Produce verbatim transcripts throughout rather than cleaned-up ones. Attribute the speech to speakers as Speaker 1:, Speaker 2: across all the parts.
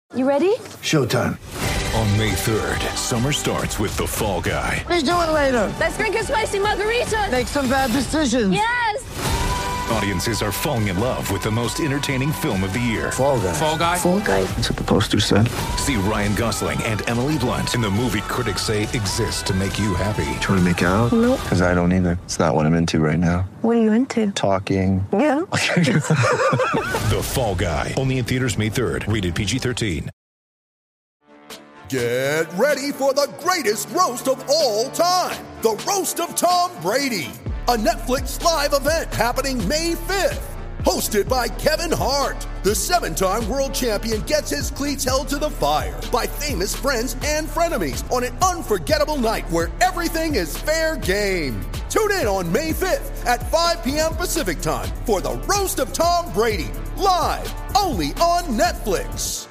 Speaker 1: You ready?
Speaker 2: Showtime.
Speaker 3: On May third, summer starts with The Fall Guy.
Speaker 2: Let's do it later.
Speaker 1: Let's drink a spicy margarita.
Speaker 2: Make some bad decisions.
Speaker 1: Yes!
Speaker 3: Audiences are falling in love with the most entertaining film of the year.
Speaker 2: Fall Guy.
Speaker 4: Fall Guy?
Speaker 1: Fall Guy.
Speaker 2: That's what the poster said.
Speaker 3: See Ryan Gosling and Emily Blunt in the movie critics say exists to make you happy.
Speaker 2: Trying to make it out?
Speaker 1: Nope.
Speaker 2: Because I don't either. It's not what I'm into right now.
Speaker 1: What are you into?
Speaker 2: Talking.
Speaker 1: Yeah.
Speaker 3: The Fall Guy. Only in theaters May third. Rated P G thirteen.
Speaker 5: Get ready for the greatest roast of all time. The Roast of Tom Brady. A Netflix live event happening May fifth. Hosted by Kevin Hart. The seven-time world champion gets his cleats held to the fire by famous friends and frenemies on an unforgettable night where everything is fair game. Tune in on May fifth at five p.m. Pacific time for the Roast of Tom Brady. Live only on Netflix.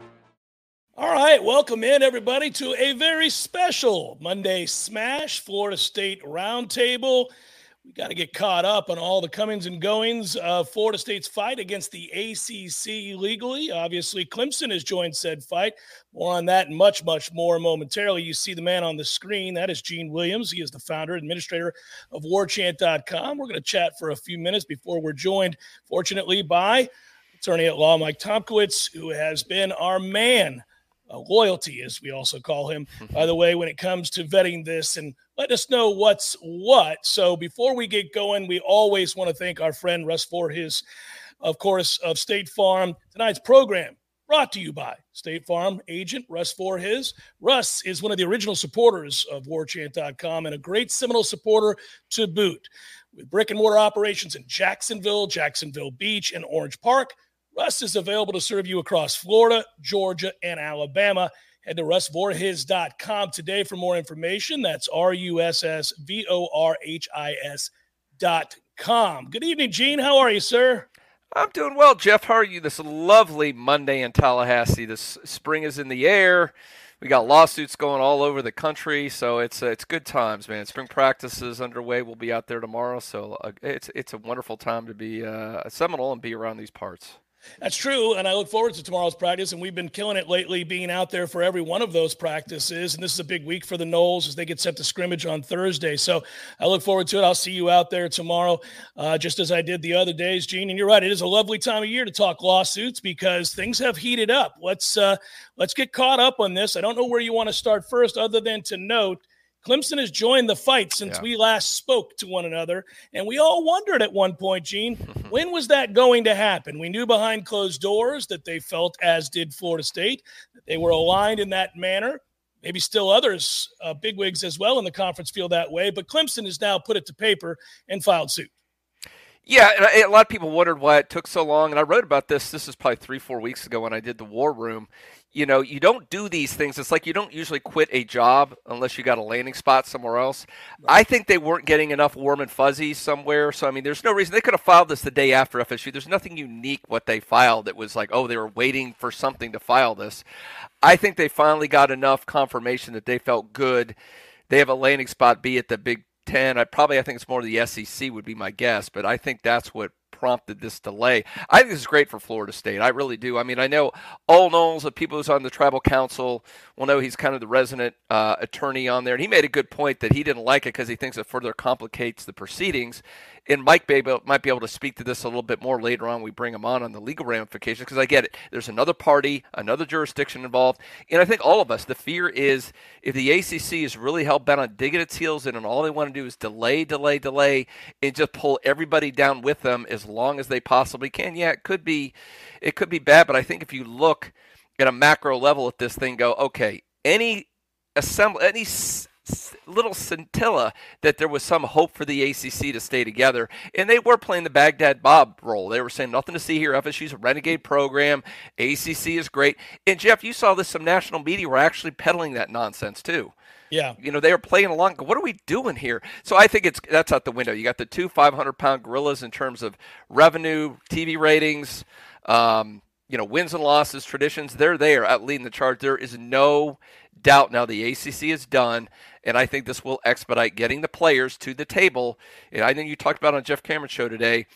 Speaker 6: All right, welcome in, everybody, to a very special Monday Smash Florida State Roundtable. We got to get caught up on all the comings and goings of Florida State's fight against the A C C legally. Obviously, Clemson has joined said fight. More on that and much, much more momentarily. You see the man on the screen. That is Gene Williams. He is the founder and administrator of war chant dot com. We're going to chat for a few minutes before we're joined, fortunately, by attorney at law Mike Tomkowitz, who has been our man. Uh, loyalty, as we also call him, by the way, when it comes to vetting this and let us know what's what. So before we get going, we always want to thank our friend Russ Forhis, of course, of State Farm. Tonight's program brought to you by State Farm agent Russ Forhis. Russ is one of the original supporters of war chant dot com and a great Seminole supporter to boot. With brick and mortar operations in Jacksonville, Jacksonville Beach, and Orange Park, Russ is available to serve you across Florida, Georgia, and Alabama. Head to russ vorhis dot com today for more information. That's R U S S V O R H I S dot com. Good evening, Gene. How are you, sir?
Speaker 4: I'm doing well, Jeff. How are you this lovely Monday in Tallahassee? This spring is in the air. We got lawsuits going all over the country, so it's uh, it's good times, man. Spring practice is underway. We'll be out there tomorrow, so uh, it's it's a wonderful time to be uh, a Seminole and be around these parts.
Speaker 6: That's true, and I look forward to tomorrow's practice, and we've been killing it lately being out there for every one of those practices, and this is a big week for the Noles as they get set to scrimmage on Thursday, so I look forward to it. I'll see you out there tomorrow, uh, just as I did the other days, Gene, and you're right, it is a lovely time of year to talk lawsuits because things have heated up. Let's, uh, let's get caught up on this. I don't know where you want to start first other than to note Clemson has joined the fight since yeah. we last spoke to one another, and we all wondered at one point, Gene, when was that going to happen? We knew behind closed doors that they felt, as did Florida State, that they were aligned in that manner. Maybe still others, uh, bigwigs as well in the conference feel that way, but Clemson has now put it to paper and filed suit.
Speaker 4: Yeah, and a lot of people wondered why it took so long, and I wrote about this. This is probably three, four weeks ago when I did the War Room. You know, you don't do these things. It's like you don't usually quit a job unless you got a landing spot somewhere else. Right. I think they weren't getting enough warm and fuzzies somewhere. So, I mean, there's no reason. They could have filed this the day after F S U. There's nothing unique what they filed. It was like, oh, they were waiting for something to file this. I think they finally got enough confirmation that they felt good. They have a landing spot, be it the Big Ten. I probably, I think it's more the S E C would be my guess, but I think that's what prompted this delay. I think this is great for Florida State. I really do. I mean, I know Ole Knowles, the people who's on the tribal council, will know he's kind of the resident uh, attorney on there. And he made a good point that he didn't like it because he thinks it further complicates the proceedings. And Mike Baby might be able to speak to this a little bit more later on. We bring him on on the legal ramifications because I get it. There's another party, another jurisdiction involved. And I think all of us, the fear is if the A C C is really hell-bent on digging its heels in and all they want to do is delay, delay, delay, and just pull everybody down with them as long as they possibly can. Yeah, it could be, it could be bad, but I think if you look at a macro level at this thing, go, okay, any assembly, any s- little scintilla that there was some hope for the A C C to stay together. And they were playing the Baghdad Bob role. They were saying nothing to see here. F S U's a renegade program. A C C is great. And, Jeff, you saw this. Some national media were actually peddling that nonsense, too.
Speaker 6: Yeah.
Speaker 4: You know, they were playing along. What are we doing here? So I think it's that's out the window. You got the two five hundred pound gorillas in terms of revenue, T V ratings, um, you know, wins and losses, traditions. They're there at leading the charge. There is no doubt now the A C C is done, and I think this will expedite getting the players to the table. And I think you talked about on Jeff Cameron's show today,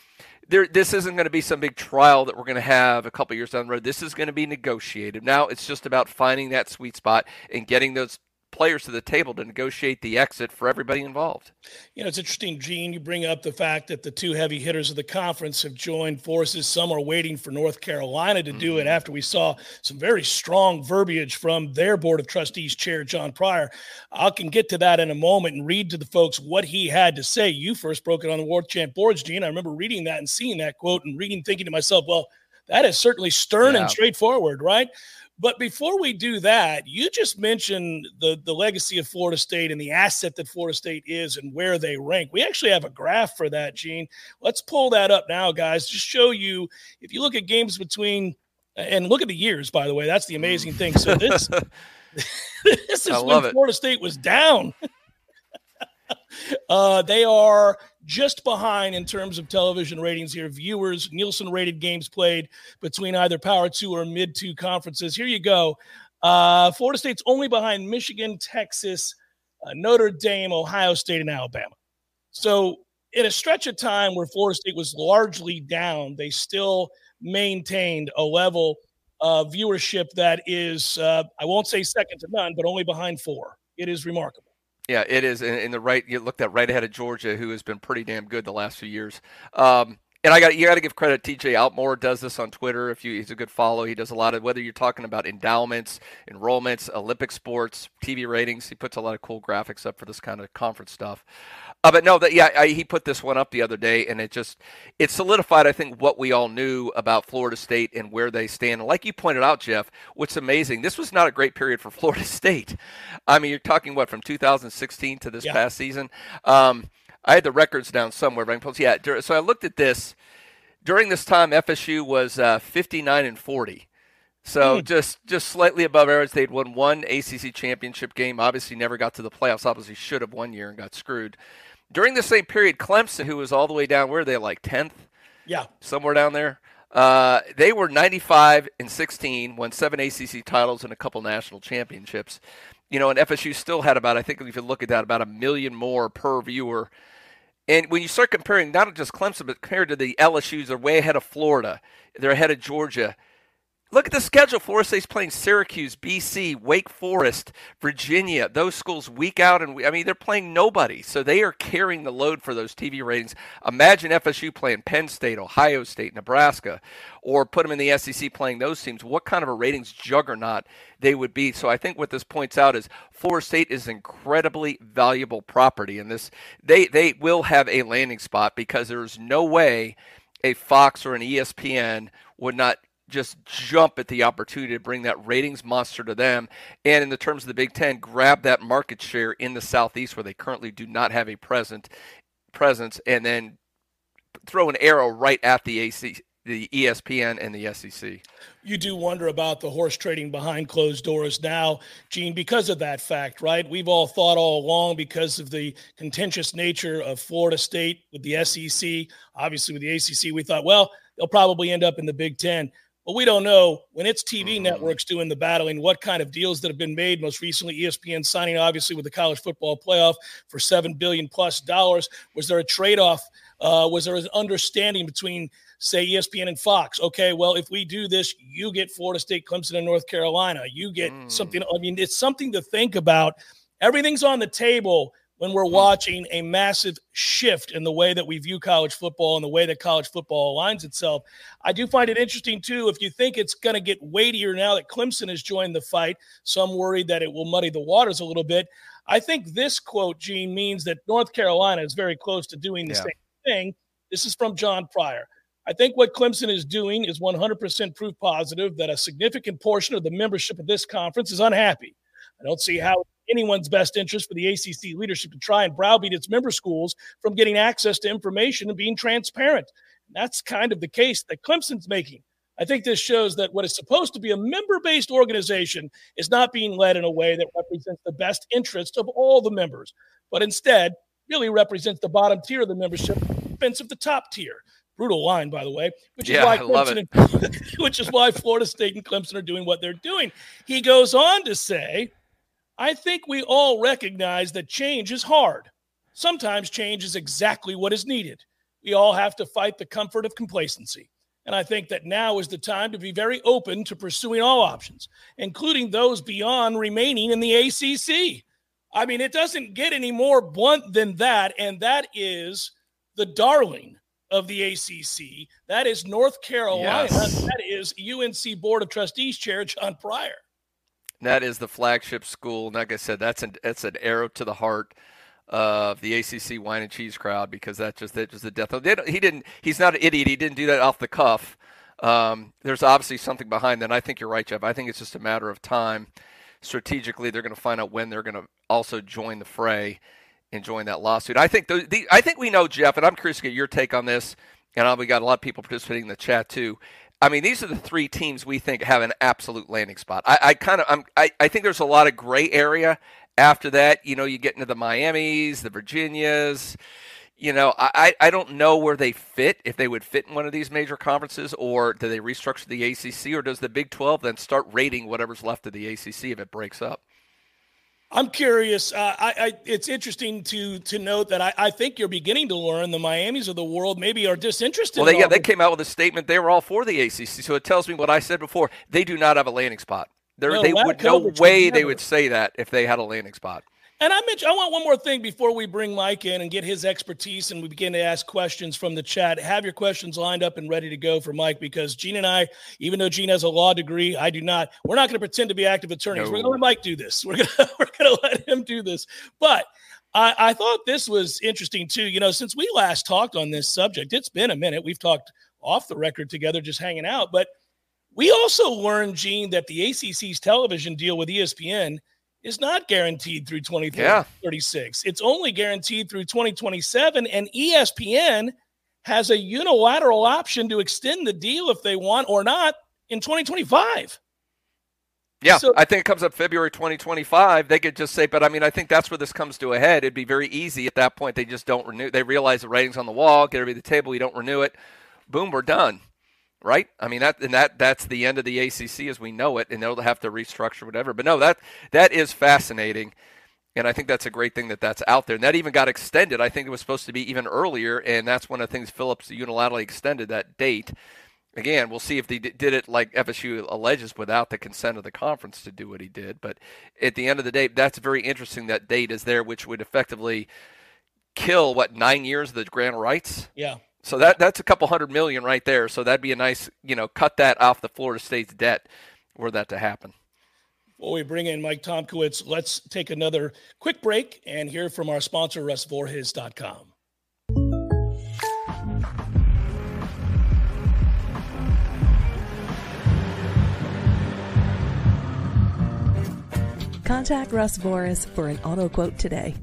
Speaker 4: there, this isn't going to be some big trial that we're going to have a couple years down the road. This is going to be negotiated. Now it's just about finding that sweet spot and getting those players to the table to negotiate the exit for everybody involved.
Speaker 6: You know, it's interesting, Gene, you bring up the fact that the two heavy hitters of the conference have joined forces. Some are waiting for North Carolina to do mm-hmm. it after we saw some very strong verbiage from their Board of Trustees chair, John Pryor. I can get to that in a moment and read to the folks what he had to say. You first broke it on the War Chant boards, Gene. I remember reading that and seeing that quote and reading, thinking to myself, well, that is certainly stern yeah. and straightforward, right? But before we do that, you just mentioned the, the legacy of Florida State and the asset that Florida State is and where they rank. We actually have a graph for that, Gene. Let's pull that up now, guys, just show you, if you look at games between, and look at the years, by the way, that's the amazing thing. So this, this is when it. Florida State was down. uh, they are just behind in terms of television ratings here. Viewers, Nielsen-rated games played between either Power Two or Mid Two conferences. Here you go. Uh, Florida State's only behind Michigan, Texas, uh, Notre Dame, Ohio State, and Alabama. So in a stretch of time where Florida State was largely down, they still maintained a level of viewership that is, uh, I won't say second to none, but only behind four. It is remarkable.
Speaker 4: Yeah, it is. In, in the right, you looked at right ahead of Georgia, who has been pretty damn good the last few years. Um, and I got you got to give credit. T J Outmore does this on Twitter. If you, he's a good follow. He does a lot of, whether you're talking about endowments, enrollments, Olympic sports, T V ratings. He puts a lot of cool graphics up for this kind of conference stuff. Uh, but no, that yeah, I, he put this one up the other day, and it just it solidified, I think, what we all knew about Florida State and where they stand. And like you pointed out, Jeff, what's amazing, this was not a great period for Florida State. I mean, you're talking what from two thousand sixteen to this yeah. past season. Um, I had the records down somewhere, but I can post, yeah. So I looked at this during this time. F S U was uh, fifty-nine and forty. So mm. just just slightly above average. They'd won one A C C championship game. Obviously, never got to the playoffs. Obviously, should have one year and got screwed. During the same period, Clemson, who was all the way down, where are they, like tenth?
Speaker 6: Yeah.
Speaker 4: Somewhere down there. Uh, they were ninety-five and sixteen, won seven A C C titles and a couple national championships. You know, and F S U still had about, I think if you look at that, about a million more per viewer. And when you start comparing not just Clemson, but compared to the L S Us, they're way ahead of Florida. They're ahead of Georgia. Look at the schedule. Florida State's playing Syracuse, B C, Wake Forest, Virginia. Those schools week out and week, I mean, they're playing nobody. So they are carrying the load for those T V ratings. Imagine F S U playing Penn State, Ohio State, Nebraska, or put them in the S E C playing those teams. What kind of a ratings juggernaut they would be. So I think what this points out is Florida State is incredibly valuable property. And this they, they will have a landing spot because there's no way a Fox or an E S P N would not just jump at the opportunity to bring that ratings monster to them, and in the terms of the Big Ten, grab that market share in the Southeast where they currently do not have a present presence, and then throw an arrow right at the A C, the E S P N and the S E C.
Speaker 6: You do wonder about the horse trading behind closed doors now, Gene, because of that fact, right? We've all thought all along, because of the contentious nature of Florida State with the S E C, obviously with the A C C, we thought, well, they'll probably end up in the Big Ten. But we don't know when it's T V mm-hmm. networks doing the battling, what kind of deals that have been made. Most recently, E S P N signing, obviously, with the college football playoff for seven billion dollars plus dollars. Was there a trade-off? Uh, was there an understanding between, say, E S P N and Fox? Okay, well, if we do this, you get Florida State, Clemson, and North Carolina. You get mm. something. I mean, it's something to think about. Everything's on the table when we're watching a massive shift in the way that we view college football and the way that college football aligns itself. I do find it interesting, too, if you think it's going to get weightier now that Clemson has joined the fight. Some worried that it will muddy the waters a little bit. I think this quote, Gene, means that North Carolina is very close to doing the yeah. same thing. This is from John Pryor. I think what Clemson is doing is one hundred percent proof positive that a significant portion of the membership of this conference is unhappy. I don't see how anyone's best interest for the A C C leadership to try and browbeat its member schools from getting access to information and being transparent. And that's kind of the case that Clemson's making. I think this shows that what is supposed to be a member-based organization is not being led in a way that represents the best interests of all the members, but instead really represents the bottom tier of the membership, expense of the top tier. Brutal line, by the way, which is
Speaker 4: yeah,
Speaker 6: why
Speaker 4: I love
Speaker 6: Clemson
Speaker 4: it.
Speaker 6: and, which is why Florida State and Clemson are doing what they're doing. He goes on to say, I think we all recognize that change is hard. Sometimes change is exactly what is needed. we all have to fight the comfort of complacency. And I think that now is the time to be very open to pursuing all options, including those beyond remaining in the A C C. I mean, it doesn't get any more blunt than that, and that is the darling of the A C C. That is North Carolina. Yes. That is U N C Board of Trustees Chair John Pryor.
Speaker 4: That is the flagship school. And like I said, that's an that's an arrow to the heart of the A C C wine and cheese crowd, because that just that just the death of it. He didn't. He's not an idiot. He didn't do that off the cuff. Um, there's obviously something behind that. And I think you're right, Jeff. I think it's just a matter of time. Strategically, they're going to find out when they're going to also join the fray and join that lawsuit. I think the, the I think we know, Jeff, and I'm curious to get your take on this. And we got a lot of people participating in the chat too. I mean, these are the three teams we think have an absolute landing spot. I, I kind of I'm I, I think there's a lot of gray area. After that, you know, you get into the Miamis, the Virginias. You know, I, I don't know where they fit, if they would fit in one of these major conferences, or do they restructure the A C C, or does the Big twelve then start rating whatever's left of the A C C if it breaks up?
Speaker 6: I'm curious. Uh, I, I, it's interesting to to note that I, I think you're beginning to learn the Miamis of the world maybe are disinterested.
Speaker 4: Well, they,
Speaker 6: in
Speaker 4: yeah, they came out with a statement. They were all for the A C C, so it tells me what I said before. They do not have a landing spot. No, they would no way they would say that if they had a landing spot.
Speaker 6: And I mentioned, I want one more thing before we bring Mike in and get his expertise and we begin to ask questions from the chat. Have your questions lined up and ready to go for Mike, because Gene and I, even though Gene has a law degree, I do not. We're not going to pretend to be active attorneys. No. We're going to let Mike do this. We're going to we're going to let him do this. But I, I thought this was interesting too. You know, since we last talked on this subject, it's been a minute. We've talked off the record together, just hanging out, but we also learned, Gene, that the A C C's television deal with E S P N is not guaranteed through twenty thirty-six. Yeah. It's only guaranteed through twenty twenty-seven, and E S P N has a unilateral option to extend the deal if they want or not in twenty twenty-five.
Speaker 4: Yeah, so, I think it comes up February twenty twenty-five. They could just say, but I mean, I think that's where this comes to a head. It'd be very easy at that point. They just don't renew. They realize the rating's on the wall, get everybody to the table, you don't renew it. Boom, we're done. Right? I mean, that and that that's the end of the A C C as we know it, and they'll have to restructure whatever. But no, that that is fascinating, and I think that's a great thing that that's out there. And that even got extended. I think it was supposed to be even earlier, and that's one of the things Phillips unilaterally extended that date. Again, we'll see if they did it like F S U alleges without the consent of the conference to do what he did. But at the end of the day, that's very interesting that date is there, which would effectively kill, what, nine years of the grant of rights?
Speaker 6: Yeah.
Speaker 4: So that that's a couple hundred million right there. So that'd be a nice, you know, cut that off the Florida State's debt were that to happen.
Speaker 6: Before we bring in Mike Tomkowitz, let's take another quick break and hear from our sponsor, Russ Vorhiz dot com.
Speaker 7: Contact Russ Vorhiz for an auto quote today.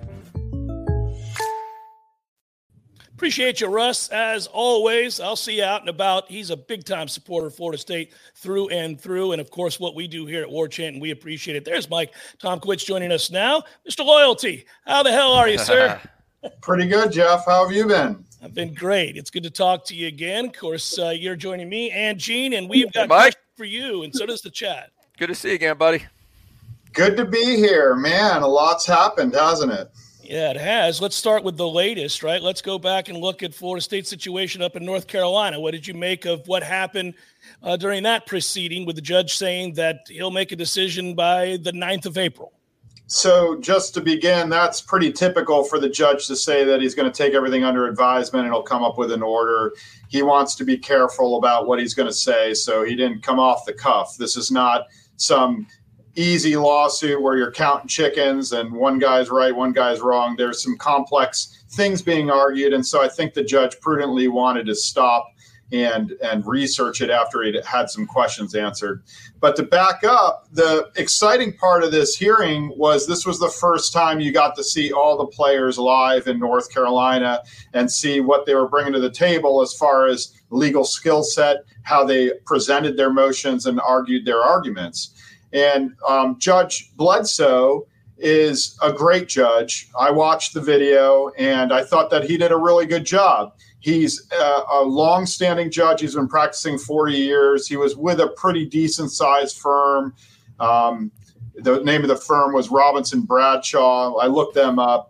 Speaker 6: Appreciate you, Russ. As always, I'll see you out and about. He's a big-time supporter of Florida State through and through. And, of course, what we do here at War Chant, and we appreciate it. There's Mike Tomkowitz joining us now. Mister Loyalty, how the hell are you, sir?
Speaker 8: Pretty good, Jeff. How have you been?
Speaker 6: I've been great. It's good to talk to you again. Of course, uh, you're joining me and Gene, and we've got
Speaker 4: hey, Mike.
Speaker 6: questions for you, and so does the chat.
Speaker 4: Good to see you again, buddy.
Speaker 8: Good to be here. Man, a lot's happened, hasn't it?
Speaker 6: Yeah, it has. Let's start with the latest, right? Let's go back and look at Florida State's situation up in North Carolina. What did you make of what happened uh, during that proceeding with the judge saying that he'll make a decision by the ninth of April?
Speaker 8: So just to begin, that's pretty typical for the judge to say that he's going to take everything under advisement and he'll come up with an order. He wants to be careful about what he's going to say, so he didn't come off the cuff. This is not some easy lawsuit where you're counting chickens and one guy's right, one guy's wrong. There's some complex things being argued. And so I think the judge prudently wanted to stop and, and research it after he'd had some questions answered. But to back up, the exciting part of this hearing was this was the first time you got to see all the players live in North Carolina and see what they were bringing to the table as far as legal skill set, how they presented their motions and argued their arguments. And um, Judge Bledsoe is a great judge. I watched the video, and I thought that he did a really good job. He's a, a long-standing judge. He's been practicing forty years. He was with a pretty decent-sized firm. Um, the name of the firm was Robinson Bradshaw. I looked them up.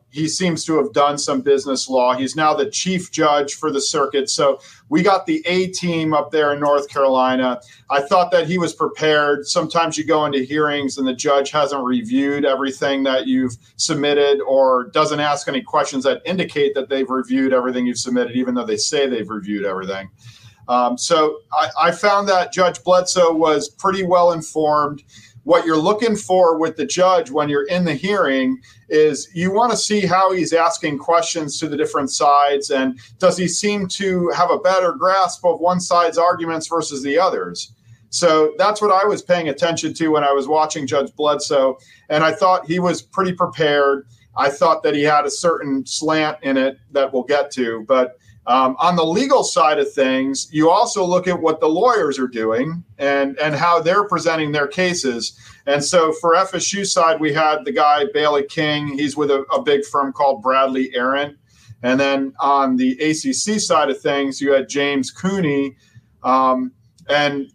Speaker 8: he seems to have done some business law. He's now the chief judge for the circuit. So we got the A team up there in North Carolina. I thought that he was prepared. Sometimes you go into hearings and the judge hasn't reviewed everything that you've submitted or doesn't ask any questions that indicate that they've reviewed everything you've submitted, even though they say they've reviewed everything. Um, so I, I found that Judge Bledsoe was pretty well informed. What you're looking for with the judge when you're in the hearing is you want to see how he's asking questions to the different sides, and does he seem to have a better grasp of one side's arguments versus the others. So that's what I was paying attention to when I was watching Judge Bledsoe, and I thought he was pretty prepared. I thought that he had a certain slant in it that we'll get to, but Um, on the legal side of things, you also look at what the lawyers are doing and, and how they're presenting their cases. And so for F S U side, we had the guy, Bailey King. He's with a, a big firm called Bradley Arendt. And then on the A C C side of things, you had James Cooney. Um, and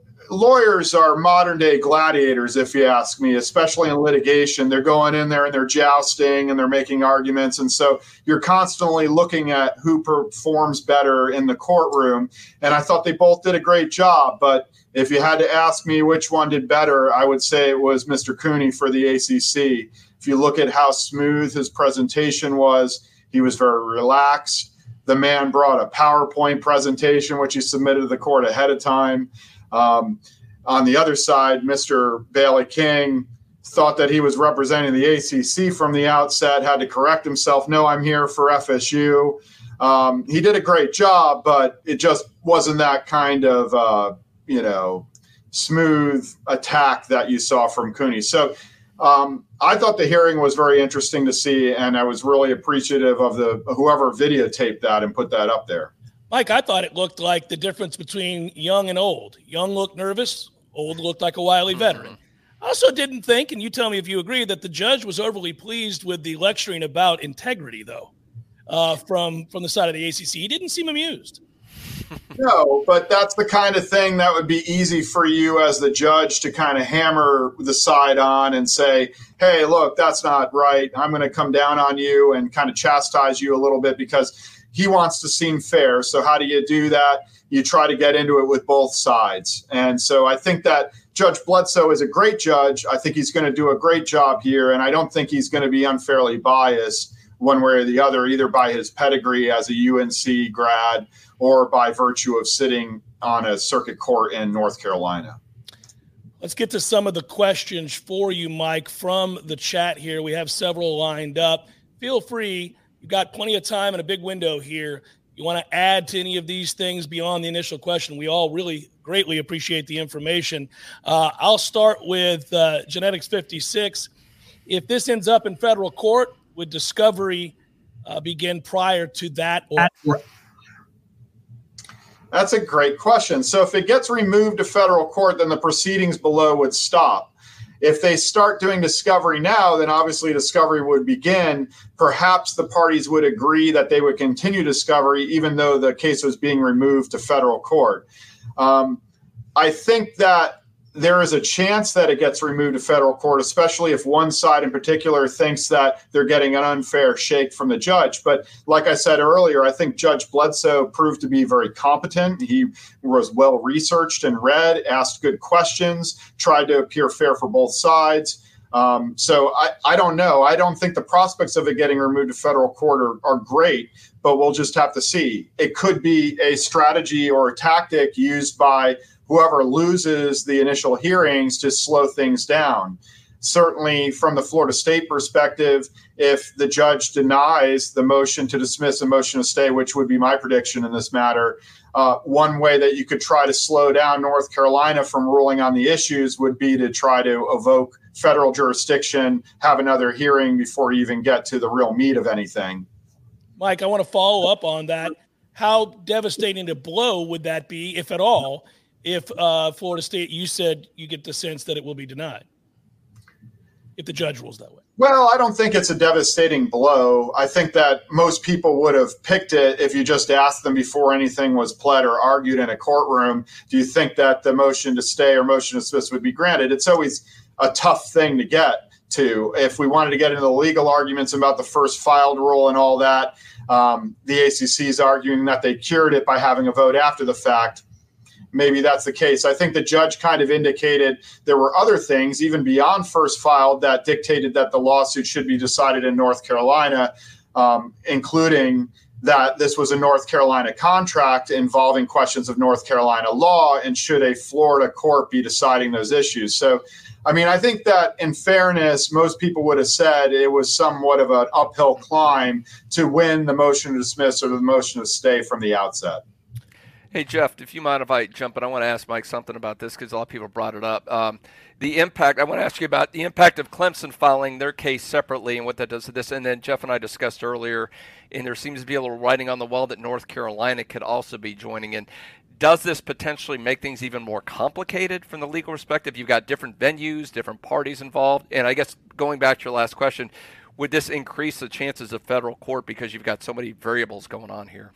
Speaker 8: lawyers are modern day gladiators, if you ask me, especially in litigation. They're going in there and they're jousting and they're making arguments. And so you're constantly looking at who performs better in the courtroom. And I thought they both did a great job. But if you had to ask me which one did better, I would say it was Mister Cooney for the A C C. If you look at how smooth his presentation was, he was very relaxed. The man brought a PowerPoint presentation, which he submitted to the court ahead of time. Um, on the other side, Mister Bailey King thought that he was representing the A C C from the outset, had to correct himself. No, I'm here for F S U. Um, he did a great job, but it just wasn't that kind of, uh, you know, smooth attack that you saw from Cooney. So um, I thought the hearing was very interesting to see, and I was really appreciative of the whoever videotaped that and put that up there.
Speaker 6: Mike, I thought it looked like the difference between young and old. Young looked nervous, old looked like a wily veteran. I also didn't think, and you tell me if you agree, that the judge was overly pleased with the lecturing about integrity, though, uh, from, from the side of the A C C. He didn't seem amused.
Speaker 8: No, but that's the kind of thing that would be easy for you as the judge to kind of hammer the side on and say, hey, look, that's not right. I'm going to come down on you and kind of chastise you a little bit because he wants to seem fair. So how do you do that? You try to get into it with both sides. And so I think that Judge Bledsoe is a great judge. I think he's going to do a great job here. And I don't think he's going to be unfairly biased one way or the other, either by his pedigree as a U N C grad or by virtue of sitting on a circuit court in North Carolina.
Speaker 6: Let's get to some of the questions for you, Mike, from the chat here. We have several lined up. Feel free. You've got plenty of time and a big window here. You want to add to any of these things beyond the initial question. We all really greatly appreciate the information. Uh, I'll start with uh, Genetics fifty-six. If this ends up in federal court, would discovery uh, begin prior to that? Or-
Speaker 8: That's a great question. So if it gets removed to federal court, then the proceedings below would stop. If they start doing discovery now, then obviously discovery would begin. Perhaps the parties would agree that they would continue discovery even though the case was being removed to federal court. Um, I think that there is a chance that it gets removed to federal court, especially if one side in particular thinks that they're getting an unfair shake from the judge. But like I said earlier, I think Judge Bledsoe proved to be very competent. He was well researched and read, asked good questions, tried to appear fair for both sides. Um, so I, I don't know. I don't think the prospects of it getting removed to federal court are, are great, but we'll just have to see. It could be a strategy or a tactic used by whoever loses the initial hearings to slow things down. Certainly from the Florida State perspective, if the judge denies the motion to dismiss a motion to stay, which would be my prediction in this matter, uh, one way that you could try to slow down North Carolina from ruling on the issues would be to try to evoke federal jurisdiction, have another hearing before you even get to the real meat of anything.
Speaker 6: Mike, I want to follow up on that. How devastating a blow would that be, if at all, if uh, Florida State, you said you get the sense that it will be denied if the judge rules that way?
Speaker 8: Well, I don't think it's a devastating blow. I think that most people would have picked it if you just asked them before anything was pled or argued in a courtroom. Do you think that the motion to stay or motion to dismiss would be granted? It's always a tough thing to get too. If we wanted to get into the legal arguments about the first filed rule and all that, um, the A C C is arguing that they cured it by having a vote after the fact. Maybe that's the case. I think the judge kind of indicated there were other things, even beyond first filed, that dictated that the lawsuit should be decided in North Carolina, um, including that this was a North Carolina contract involving questions of North Carolina law, and should a Florida court be deciding those issues. So, I mean, I think that in fairness, most people would have said it was somewhat of an uphill climb to win the motion to dismiss or the motion to stay from the outset.
Speaker 4: Hey, Jeff, if you mind if I jump in, I want to ask Mike something about this because a lot of people brought it up. Um, the impact, I want to ask you about the impact of Clemson filing their case separately and what that does to this. And then Jeff and I discussed earlier, and there seems to be a little writing on the wall that North Carolina could also be joining in. Does this potentially make things even more complicated from the legal perspective? You've got different venues, different parties involved. And I guess going back to your last question, would this increase the chances of federal court because you've got so many variables going on here?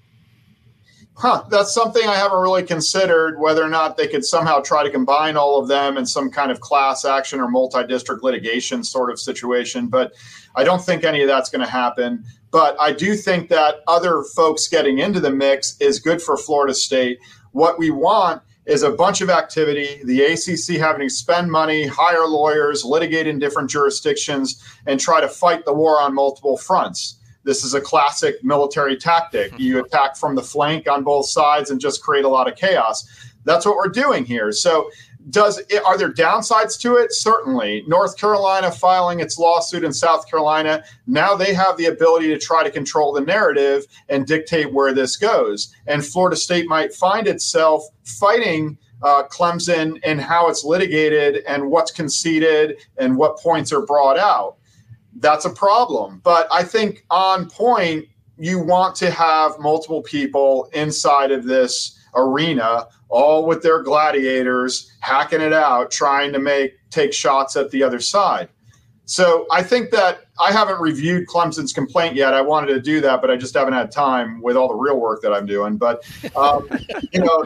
Speaker 8: Huh, that's something I haven't really considered, whether or not they could somehow try to combine all of them in some kind of class action or multi-district litigation sort of situation. But I don't think any of that's going to happen. But I do think that other folks getting into the mix is good for Florida State. What we want is a bunch of activity, the A C C having to spend money, hire lawyers, litigate in different jurisdictions, and try to fight the war on multiple fronts. This is a classic military tactic. You attack from the flank on both sides and just create a lot of chaos. That's what we're doing here. So does it, are there downsides to it? Certainly. North Carolina filing its lawsuit in South Carolina, now they have the ability to try to control the narrative and dictate where this goes. And Florida State might find itself fighting uh, Clemson and how it's litigated and what's conceded and what points are brought out. That's a problem. But I think on point, you want to have multiple people inside of this arena, all with their gladiators, hacking it out, trying to make take shots at the other side. So I think that I haven't reviewed Clemson's complaint yet. I wanted to do that, but I just haven't had time with all the real work that I'm doing. But, um, you know,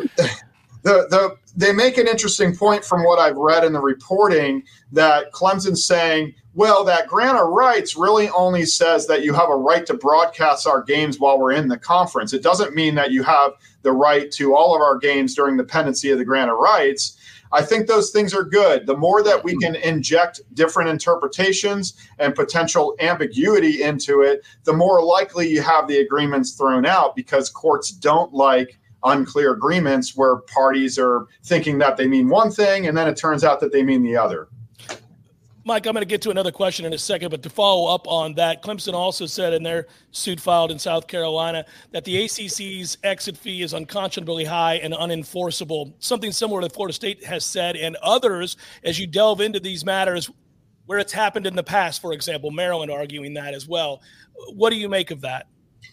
Speaker 8: the the they make an interesting point from what I've read in the reporting that Clemson's saying, well, that grant of rights really only says that you have a right to broadcast our games while we're in the conference. It doesn't mean that you have the right to all of our games during the pendency of the grant of rights. I think those things are good. The more that we can inject different interpretations and potential ambiguity into it, the more likely you have the agreements thrown out, because courts don't like unclear agreements where parties are thinking that they mean one thing and then it turns out that they mean the other.
Speaker 6: Mike, I'm going to get to another question in a second, but to follow up on that, Clemson also said in their suit filed in South Carolina that the A C C's exit fee is unconscionably high and unenforceable, something similar to Florida State has said, and others, as you delve into these matters where it's happened in the past, for example, Maryland arguing that as well. What do you make of that?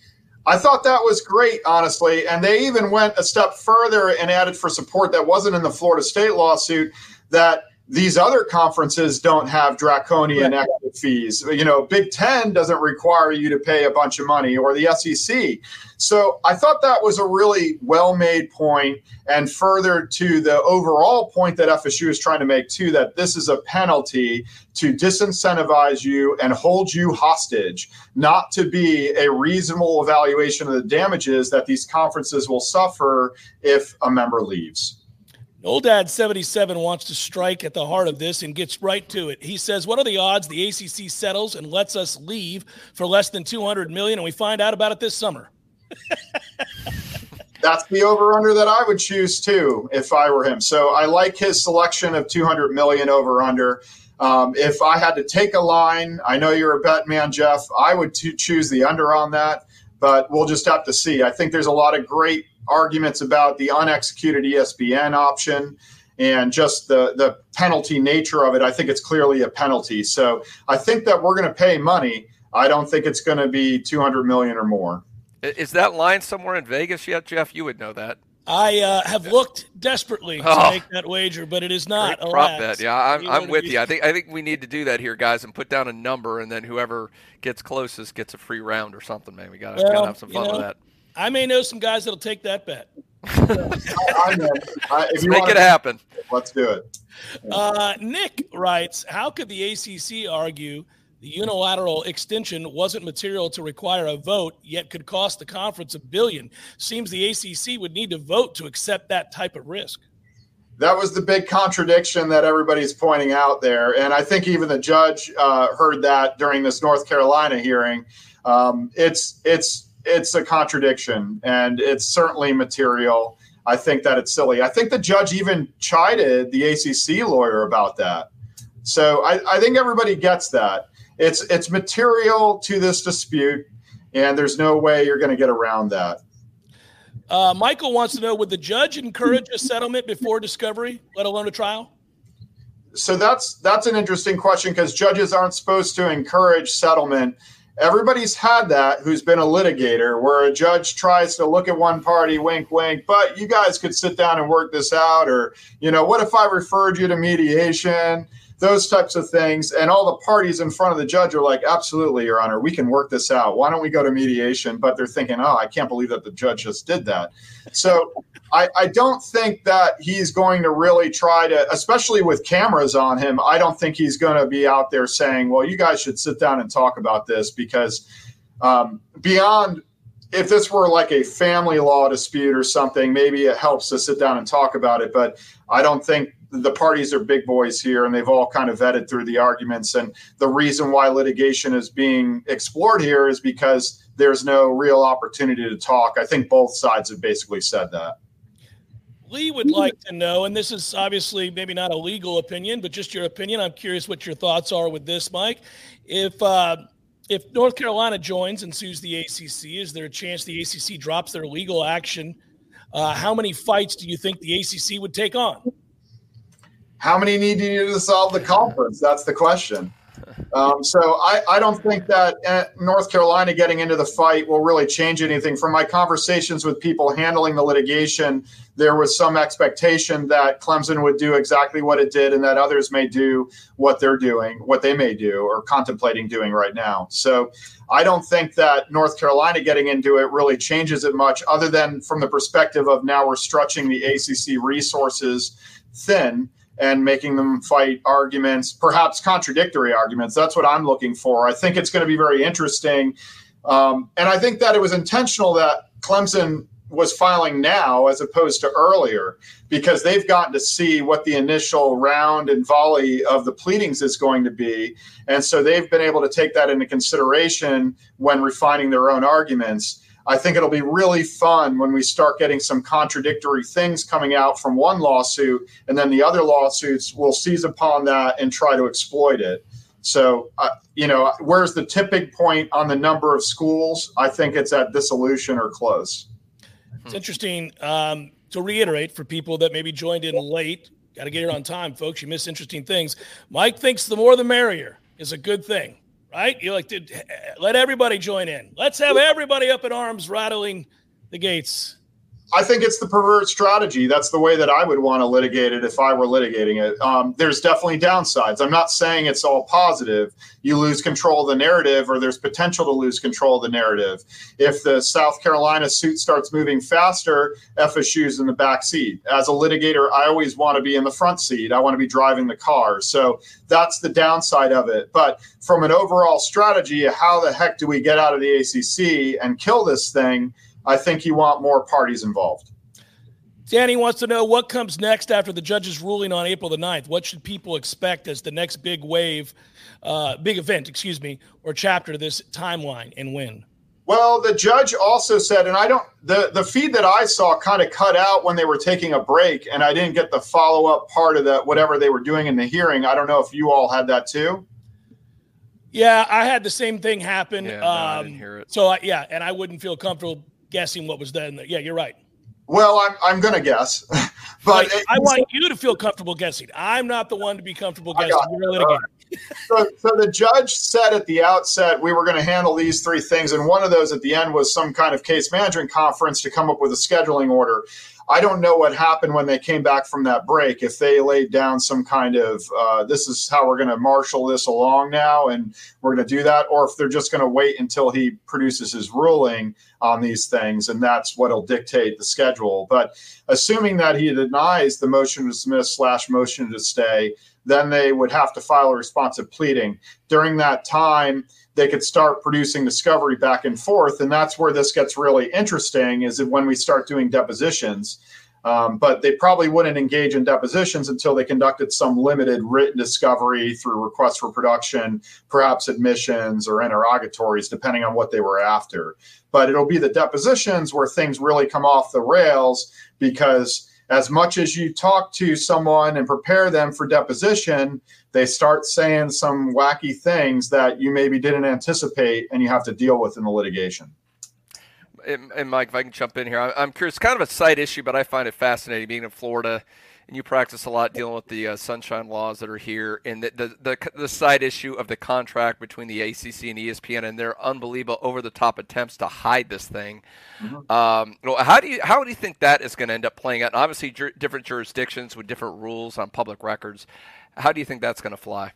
Speaker 8: I thought that was great, honestly, and they even went a step further and added for support that wasn't in the Florida State lawsuit that these other conferences don't have draconian
Speaker 6: right.
Speaker 8: exit fees. You know, Big Ten doesn't require you to pay a bunch of money, or the S E C. So I thought that was a really well-made point, and further to the overall point that F S U is trying to make too, that this is a penalty to disincentivize you and hold you hostage, not to be a reasonable evaluation of the damages that these conferences will suffer if a member leaves.
Speaker 6: Old Dad seventy-seven wants to strike at the heart of this and gets right to it. He says, what are the odds the A C C settles and lets us leave for less than two hundred million dollars and we find out about it this summer?
Speaker 8: That's the over-under that I would choose too if I were him. So I like his selection of two hundred million dollars over-under. Um, if I had to take a line, I know you're a bet man, Jeff, I would t- choose the under on that, but we'll just have to see. I think there's a lot of great arguments about the unexecuted E S P N option and just the, the penalty nature of it. I think it's clearly a penalty. So I think that we're going to pay money. I don't think it's going to be two hundred million dollars or more.
Speaker 4: Is that line somewhere in Vegas yet, Jeff? You would know that.
Speaker 6: I uh, have looked desperately
Speaker 4: oh,
Speaker 6: to make that wager, but it is not.
Speaker 4: Great prop bet. Yeah, I'm, I'm with you. I think I think we need to do that here, guys, and put down a number, and then whoever gets closest gets a free round or something. Man, we got
Speaker 6: well,
Speaker 4: to have some fun
Speaker 6: you know,
Speaker 4: with that.
Speaker 6: I may know some guys that'll take that bet.
Speaker 8: I, I'm in. I, if
Speaker 4: Let's
Speaker 8: you
Speaker 4: make
Speaker 8: wanna,
Speaker 4: it happen.
Speaker 8: Let's do it.
Speaker 6: Uh, Nick writes, how could the A C C argue the unilateral extension wasn't material to require a vote, yet could cost the conference a billion? Seems the A C C would need to vote to accept that type of risk.
Speaker 8: That was the big contradiction that everybody's pointing out there. And I think even the judge uh, heard that during this North Carolina hearing. Um, it's it's it's a contradiction, and it's certainly material. I think that it's silly. I think the judge even chided the A C C lawyer about that. So I, I think everybody gets that. It's it's material to this dispute, and there's no way you're going to get around that.
Speaker 6: Uh, Michael wants to know, would the judge encourage a settlement before discovery, let alone a trial?
Speaker 8: So that's that's an interesting question, because judges aren't supposed to encourage settlement. Everybody's had that who's been a litigator, where a judge tries to look at one party, wink, wink, but you guys could sit down and work this out. Or, you know, what if I referred you to mediation? Those types of things. And all the parties in front of the judge are like, absolutely, Your Honor, we can work this out. Why don't we go to mediation? But they're thinking, oh, I can't believe that the judge just did that. So I, I don't think that he's going to really try to, especially with cameras on him, I don't think he's going to be out there saying, well, you guys should sit down and talk about this, because um, beyond, if this were like a family law dispute or something, maybe it helps to sit down and talk about it. But I don't think the parties are big boys here, and they've all kind of vetted through the arguments. And the reason why litigation is being explored here is because there's no real opportunity to talk. I think both sides have basically said that.
Speaker 6: Lee would like to know, and this is obviously maybe not a legal opinion, but just your opinion. I'm curious what your thoughts are with this, Mike. If uh, if North Carolina joins and sues the A C C, is there a chance the A C C drops their legal action? Uh, how many fights do you think the A C C would take on?
Speaker 8: How many need you to solve the conference? That's the question. Um, so I, I don't think that uh, North Carolina getting into the fight will really change anything. From my conversations with people handling the litigation, there was some expectation that Clemson would do exactly what it did, and that others may do what they're doing, what they may do or contemplating doing right now. So I don't think that North Carolina getting into it really changes it much, other than from the perspective of now we're stretching the A C C resources thin and making them fight arguments, perhaps contradictory arguments. That's what I'm looking for. I think it's going to be very interesting. Um, and I think that it was intentional that Clemson was filing now as opposed to earlier, because they've gotten to see what the initial round and volley of the pleadings is going to be. And so they've been able to take that into consideration when refining their own arguments. I think it'll be really fun when we start getting some contradictory things coming out from one lawsuit, and then the other lawsuits will seize upon that and try to exploit it. So, uh, you know, where's the tipping point on the number of schools? I think it's at dissolution or close.
Speaker 6: It's interesting um, to reiterate for people that maybe joined in late. Got to get here on time, folks. You miss interesting things. Mike thinks the more the merrier is a good thing. Right? You like to let everybody join in. Let's have everybody up in arms rattling the gates.
Speaker 8: I think it's the perverse strategy. That's the way that I would want to litigate it if I were litigating it. Um, there's definitely downsides. I'm not saying it's all positive. You lose control of the narrative, or there's potential to lose control of the narrative. If the South Carolina suit starts moving faster, F S U's in the back seat. As a litigator, I always want to be in the front seat. I want to be driving the car. So that's the downside of it. But from an overall strategy, how the heck do we get out of the A C C and kill this thing? I think you want more parties involved.
Speaker 6: Danny wants to know what comes next after the judge's ruling on April the ninth. What should people expect as the next big wave, uh, big event, excuse me, or chapter to this timeline, and when?
Speaker 8: Well, the judge also said, and I don't, the, the feed that I saw kind of cut out when they were taking a break, and I didn't get the follow-up part of that, whatever they were doing in the hearing. I don't know if you all had that too.
Speaker 6: Yeah, I had the same thing happen.
Speaker 4: Yeah, no,
Speaker 6: um,
Speaker 4: I didn't hear it.
Speaker 6: So, I, yeah, and I wouldn't feel comfortable guessing what was done. Yeah, you're right.
Speaker 8: Well, I'm I'm going to guess. but
Speaker 6: like, I want you to feel comfortable guessing. I'm not the one to be comfortable guessing. You're a litigator.
Speaker 8: so, so the judge said at the outset, we were going to handle these three things. And one of those at the end was some kind of case management conference to come up with a scheduling order. I don't know what happened when they came back from that break, if they laid down some kind of, uh, this is how we're going to marshal this along now, and we're going to do that, or if they're just going to wait until he produces his ruling on these things, and that's what will dictate the schedule. But assuming that he denies the motion to dismiss slash motion to stay, then they would have to file a responsive pleading. During that time, they could start producing discovery back and forth. And that's where this gets really interesting, is when we start doing depositions. Um, but they probably wouldn't engage in depositions until they conducted some limited written discovery through requests for production, perhaps admissions or interrogatories, depending on what they were after. But it'll be the depositions where things really come off the rails, because as much as you talk to someone and prepare them for deposition, they start saying some wacky things that you maybe didn't anticipate and you have to deal with in the litigation.
Speaker 4: And, and Mike, if I can jump in here, I'm curious, kind of a side issue, but I find it fascinating being in Florida, and you practice a lot dealing with the uh, sunshine laws that are here, and the, the the the side issue of the contract between the A C C and E S P N and their unbelievable over-the-top attempts to hide this thing. Mm-hmm. Um, you know, how do you how do you think that is going to end up playing out? And obviously, jur- different jurisdictions with different rules on public records. How do you think that's going to fly?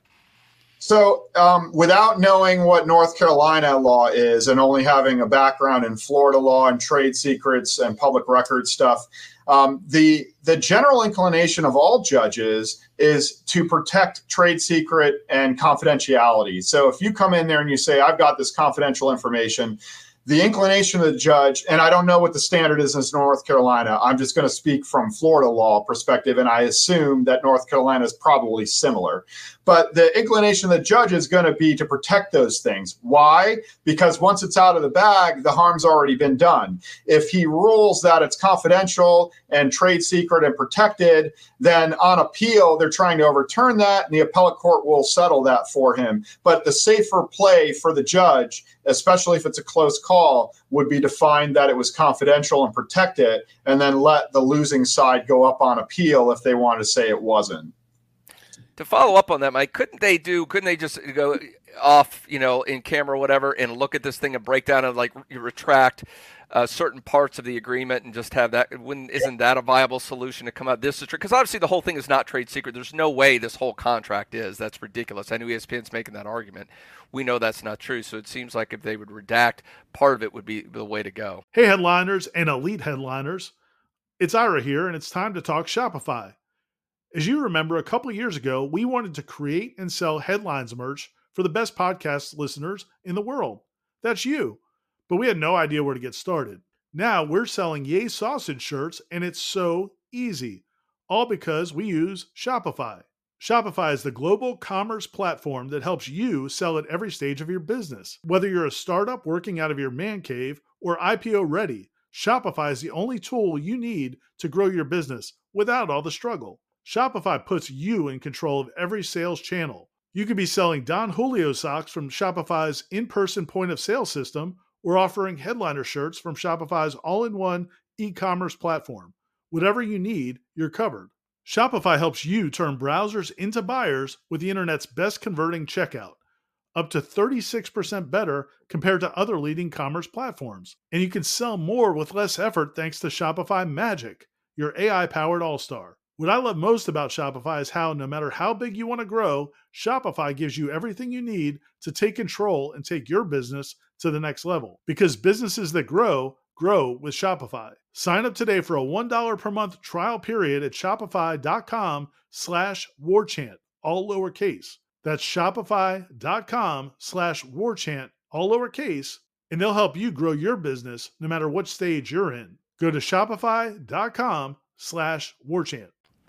Speaker 8: So um, without knowing what North Carolina law is and only having a background in Florida law and trade secrets and public record stuff, um, the the general inclination of all judges is to protect trade secret and confidentiality. So if you come in there and you say, I've got this confidential information, the inclination of the judge, and I don't know what the standard is in North Carolina, I'm just going to speak from Florida law perspective, and I assume that North Carolina is probably similar. But the inclination of the judge is going to be to protect those things. Why? Because once it's out of the bag, the harm's already been done. If he rules that it's confidential and trade secret and protected, then on appeal, they're trying to overturn that, and the appellate court will settle that for him. But the safer play for the judge, especially if it's a close call, would be to find that it was confidential and protect it, and then let the losing side go up on appeal if they want to say it wasn't.
Speaker 4: To follow up on that, Mike, couldn't they do, couldn't they just go off, you know, in camera or whatever, and look at this thing and break down and like retract uh, certain parts of the agreement and just have that? Wouldn't, isn't that a viable solution to come out? This is true, because obviously the whole thing is not trade secret. There's no way this whole contract is. That's ridiculous. I know E S P N's making that argument. We know that's not true. So it seems like if they would redact, part of it would be the way to go.
Speaker 9: Hey, headliners and elite headliners. It's Ira here, and it's time to talk Shopify. As you remember, a couple years ago, we wanted to create and sell headlines merch for the best podcast listeners in the world. That's you. But we had no idea where to get started. Now we're selling Yay Sausage shirts, and it's so easy. All because we use Shopify. Shopify is the global commerce platform that helps you sell at every stage of your business. Whether you're a startup working out of your man cave or I P O ready, Shopify is the only tool you need to grow your business without all the struggle. Shopify puts you in control of every sales channel. You could be selling Don Julio socks from Shopify's in-person point-of-sale system, or offering headliner shirts from Shopify's all-in-one e-commerce platform. Whatever you need, you're covered. Shopify helps you turn browsers into buyers with the internet's best converting checkout, up to thirty-six percent better compared to other leading commerce platforms. And you can sell more with less effort thanks to Shopify Magic, your A I-powered all-star. What I love most about Shopify is how no matter how big you want to grow, Shopify gives you everything you need to take control and take your business to the next level. Because businesses that grow, grow with Shopify. Sign up today for a one dollar per month trial period at shopify.com slash warchant, all lowercase. That's shopify.com slash warchant, all lowercase, and they'll help you grow your business no matter what stage you're in. Go to shopify.com slash warchant.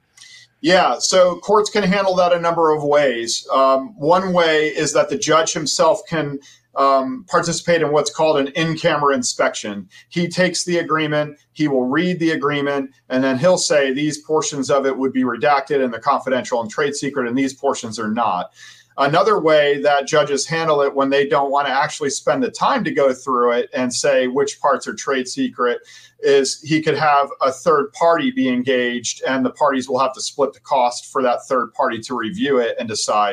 Speaker 8: Yeah, so courts can handle that a number of ways. Um, one way is that the judge himself can um, participate in what's called an in-camera inspection. He takes the agreement, he will read the agreement, and then he'll say these portions of it would be redacted and they're confidential and trade secret, and these portions are not. Another way that judges handle it when they don't want to actually spend the time to go through it and say which parts are trade secret is he could have a third party be engaged, and the parties will have to split the cost for that third party to review it and decide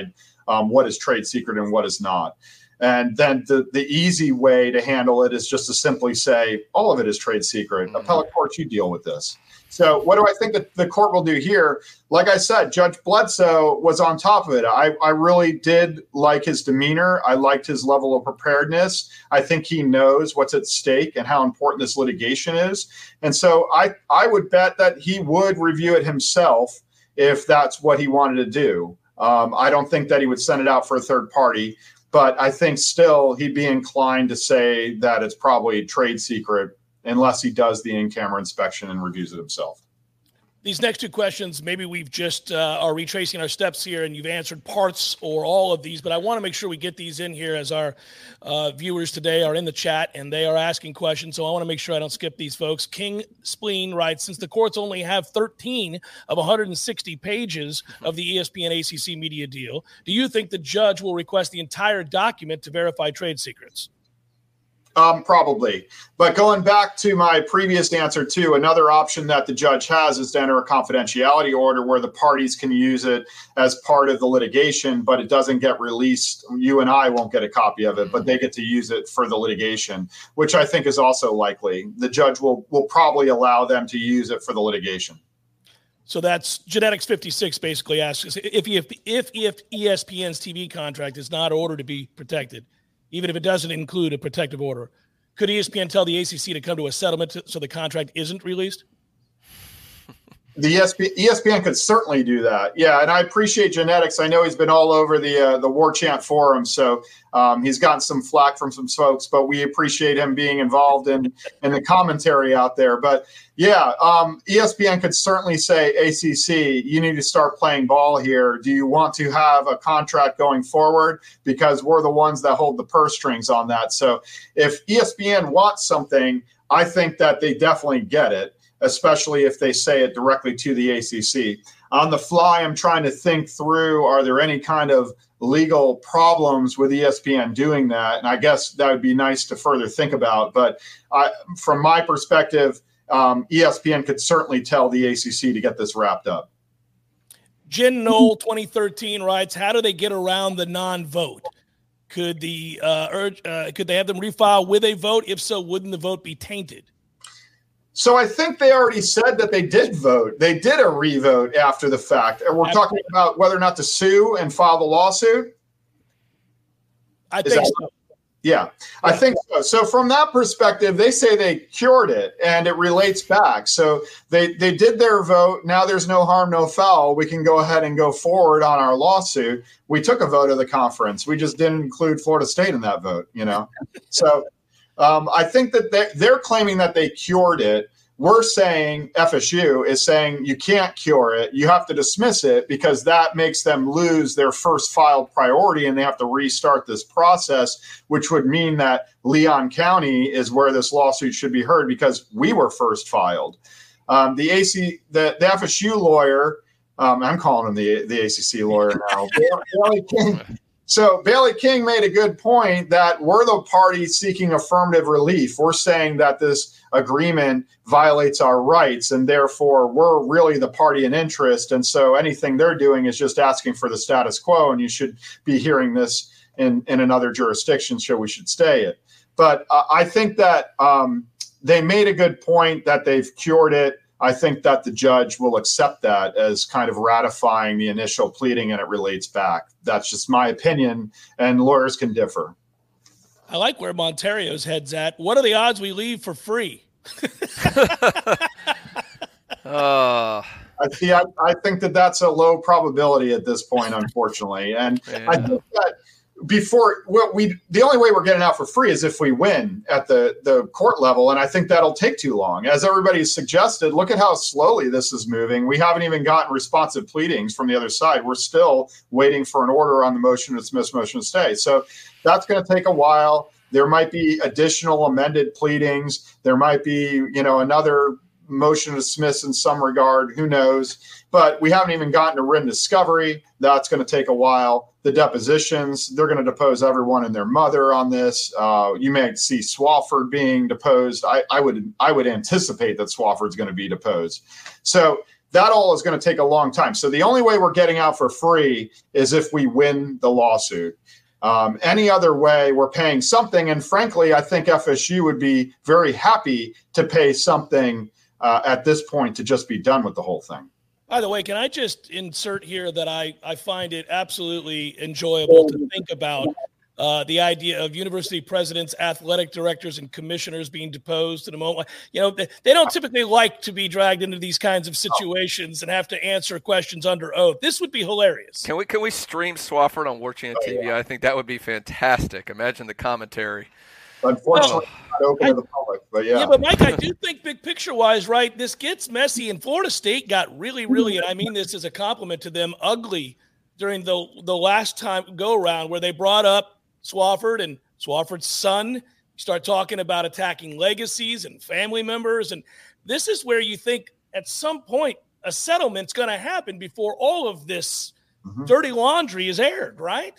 Speaker 8: um, what is trade secret and what is not. And then the, the easy way to handle it is just to simply say, all of it is trade secret. Mm-hmm. Appellate court, you deal with this. So what do I think that the court will do here? Like I said, Judge Bledsoe was on top of it. I, I really did like his demeanor. I liked his level of preparedness. I think he knows what's at stake and how important this litigation is. And so I, I would bet that he would review it himself if that's what he wanted to do. Um, I don't think that he would send it out for a third party. But I think still he'd be inclined to say that it's probably trade secret unless he does the in-camera inspection and reviews it himself.
Speaker 6: These next two questions, maybe we've just uh, are retracing our steps here and you've answered parts or all of these, but I want to make sure we get these in here as our uh, viewers today are in the chat and they are asking questions. So I want to make sure I don't skip these folks. King Spleen writes, since the courts only have thirteen of one hundred sixty pages of the E S P N A C C media deal, do you think the judge will request the entire document to verify trade secrets?
Speaker 8: Um, probably. But going back to my previous answer too, another option that the judge has is to enter a confidentiality order where the parties can use it as part of the litigation, but it doesn't get released. You and I won't get a copy of it, but they get to use it for the litigation, which I think is also likely. The judge will, will probably allow them to use it for the litigation.
Speaker 6: So that's Genetics fifty-six basically asks if, if, if, if E S P N's T V contract is not ordered to be protected, even if it doesn't include a protective order, could E S P N tell the A C C to come to a settlement to, so the contract isn't released?
Speaker 8: The E S P N, E S P N could certainly do that. Yeah, and I appreciate Genetics. I know he's been all over the uh, the War Chant forum, so um, he's gotten some flack from some folks, but we appreciate him being involved in, in the commentary out there. But yeah, um, E S P N could certainly say, A C C, you need to start playing ball here. Do you want to have a contract going forward? Because we're the ones that hold the purse strings on that. So if E S P N wants something, I think that they definitely get it, especially if they say it directly to the A C C. On the fly, I'm trying to think through, are there any kind of legal problems with E S P N doing that? And I guess that would be nice to further think about. But I, from my perspective, um, E S P N could certainly tell the A C C to get this wrapped up.
Speaker 6: Jen Knoll twenty thirteen writes, how do they get around the non-vote? Could the uh, urge? Uh, could they have them refile with a vote? If so, wouldn't the vote be tainted?
Speaker 8: So I think they already said that they did vote. They did a revote after the fact. And we're talking about whether or not to sue and file the lawsuit.
Speaker 6: I think so.
Speaker 8: Yeah, I think so. So from that perspective, they say they cured it and it relates back. So they, they did their vote. Now there's no harm, no foul. We can go ahead and go forward on our lawsuit. We took a vote of the conference. We just didn't include Florida State in that vote, you know? So um, I think that they're, they're claiming that they cured it. We're saying, F S U is saying you can't cure it. You have to dismiss it because that makes them lose their first filed priority and they have to restart this process, which would mean that Leon County is where this lawsuit should be heard because we were first filed. Um, the A C, the, the F S U lawyer, um, I'm calling him the, the A C C lawyer now. Bailey King. So Bailey King made a good point that we're the party seeking affirmative relief. We're saying that this agreement violates our rights and therefore we're really the party in interest. And so anything they're doing is just asking for the status quo and you should be hearing this in, in another jurisdiction, so we should stay it. But uh, I think that um, they made a good point that they've cured it. I think that the judge will accept that as kind of ratifying the initial pleading and it relates back. That's just my opinion, and lawyers can differ.
Speaker 6: I like where Monterio's head's at. What are the odds we leave for free?
Speaker 4: uh,
Speaker 8: I see. I, I think that that's a low probability at this point, unfortunately. And yeah. I think that before what we, the only way we're getting out for free is if we win at the, the court level. And I think that'll take too long. As everybody's suggested, look at how slowly this is moving. We haven't even gotten responsive pleadings from the other side. We're still waiting for an order on the motion to dismiss, motion to stay. So that's going to take a while. There might be additional amended pleadings. There might be, you know, another motion to dismiss in some regard. Who knows? But we haven't even gotten to written discovery. That's going to take a while. The depositions, they're going to depose everyone and their mother on this. Uh, you may see Swafford being deposed. I, I would I would anticipate that Swafford's going to be deposed. So that all is going to take a long time. So the only way we're getting out for free is if we win the lawsuit. Um, any other way, we're paying something. And frankly, I think F S U would be very happy to pay something uh, at this point to just be done with the whole thing.
Speaker 6: By the way, can I just insert here that I, I find it absolutely enjoyable to think about uh, the idea of university presidents, athletic directors, and commissioners being deposed in a moment. You know, they, they don't typically like to be dragged into these kinds of situations and have to answer questions under oath. This would be hilarious.
Speaker 4: Can we can we stream Swafford on War Chant T V? Oh, yeah. I think that would be fantastic. Imagine the commentary.
Speaker 8: Unfortunately, oh, not open I, to the public, but yeah.
Speaker 6: Yeah, but Mike, I do think big picture-wise, right, this gets messy, and Florida State got really, really, and I mean this as a compliment to them, ugly during the the last time go-around where they brought up Swafford and Swafford's son. Start talking about attacking legacies and family members, and this is where you think at some point a settlement's going to happen before all of this mm-hmm. dirty laundry is aired, right?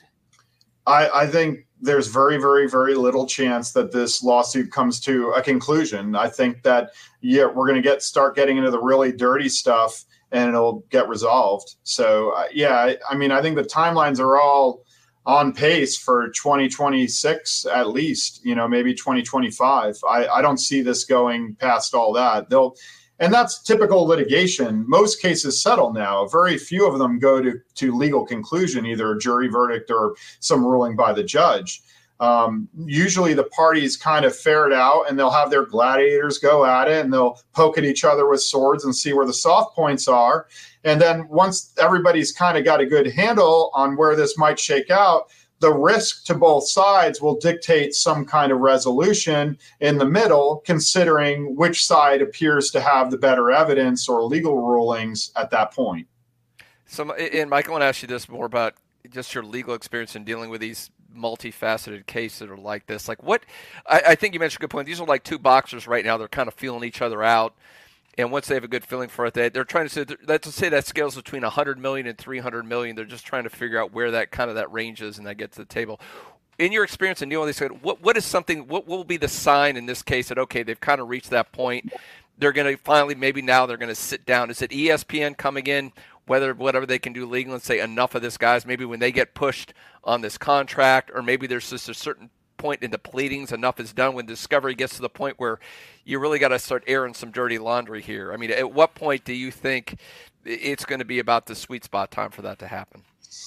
Speaker 8: I, I think there's very, very, very little chance that this lawsuit comes to a conclusion. I think that, yeah, we're going to get start getting into the really dirty stuff and it'll get resolved. So, uh, yeah, I, I mean, I think the timelines are all on pace for twenty twenty-six at least, you know, maybe twenty twenty-five. I, I don't see this going past all that. They'll, and that's typical litigation. Most cases settle now. Very few of them go to, to legal conclusion, either a jury verdict or some ruling by the judge. Um, usually the parties kind of ferret out and they'll have their gladiators go at it and they'll poke at each other with swords and see where the soft points are. And then once everybody's kind of got a good handle on where this might shake out, the risk to both sides will dictate some kind of resolution in the middle, considering which side appears to have the better evidence or legal rulings at that point.
Speaker 4: So, and Mike, I want to ask you this more about just your legal experience in dealing with these multifaceted cases that are like this. Like what, I, I think you mentioned a good point. These are like two boxers right now. They're kind of feeling each other out. And once they have a good feeling for it, they, they're trying to say, let's say that scales between one hundred million and three hundred million. They're just trying to figure out where that kind of that range is, and that gets to the table. In your experience in dealing with these, what what is something? What will be the sign in this case that okay, they've kind of reached that point? They're going to finally, maybe now they're going to sit down. Is it E S P N coming in, whether whatever they can do legally, and say enough of this, guys? Maybe when they get pushed on this contract, or maybe there's just a certain point in the pleadings, enough is done when discovery gets to the point where you really got to start airing some dirty laundry here. I mean, at what point do you think it's going to be about the sweet spot time for that to happen?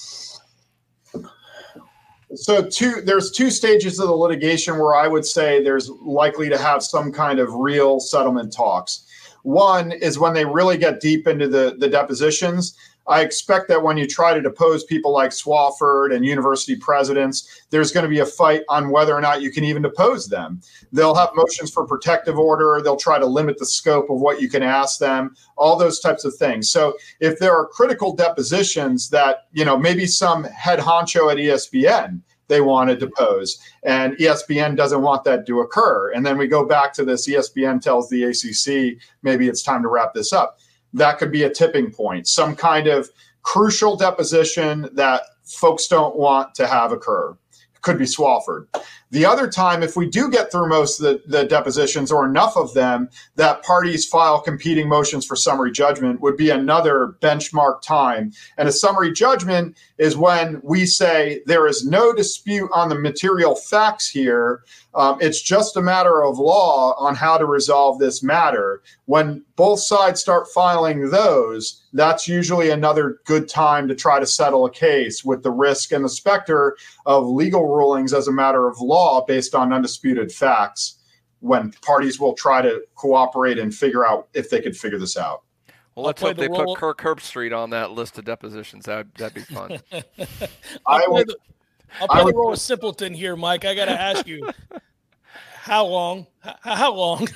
Speaker 8: So two, there's two stages of the litigation where I would say there's likely to have some kind of real settlement talks. One is when they really get deep into the, the depositions. I expect that when you try to depose people like Swafford and university presidents, there's going to be a fight on whether or not you can even depose them. They'll have motions for protective order. They'll try to limit the scope of what you can ask them, all those types of things. So if there are critical depositions that, you know, maybe some head honcho at E S P N, they want to depose, and E S P N doesn't want that to occur. And then we go back to this, E S P N tells the A C C, maybe it's time to wrap this up. That could be a tipping point, some kind of crucial deposition that folks don't want to have occur. It could be Swafford. The other time, if we do get through most of the, the depositions or enough of them, that parties file competing motions for summary judgment would be another benchmark time. And a summary judgment is when we say there is no dispute on the material facts here. Um, it's just a matter of law on how to resolve this matter. When both sides start filing those, that's usually another good time to try to settle a case with the risk and the specter of legal rulings as a matter of law based on undisputed facts, when parties will try to cooperate and figure out if they could figure this out.
Speaker 4: Well, let's hope they put Kirk Herbstreit on that list of depositions. That'd, that'd be fun.
Speaker 6: I would. The, I'll play I the role of simpleton here, Mike. I got to ask you, how long? How, how long?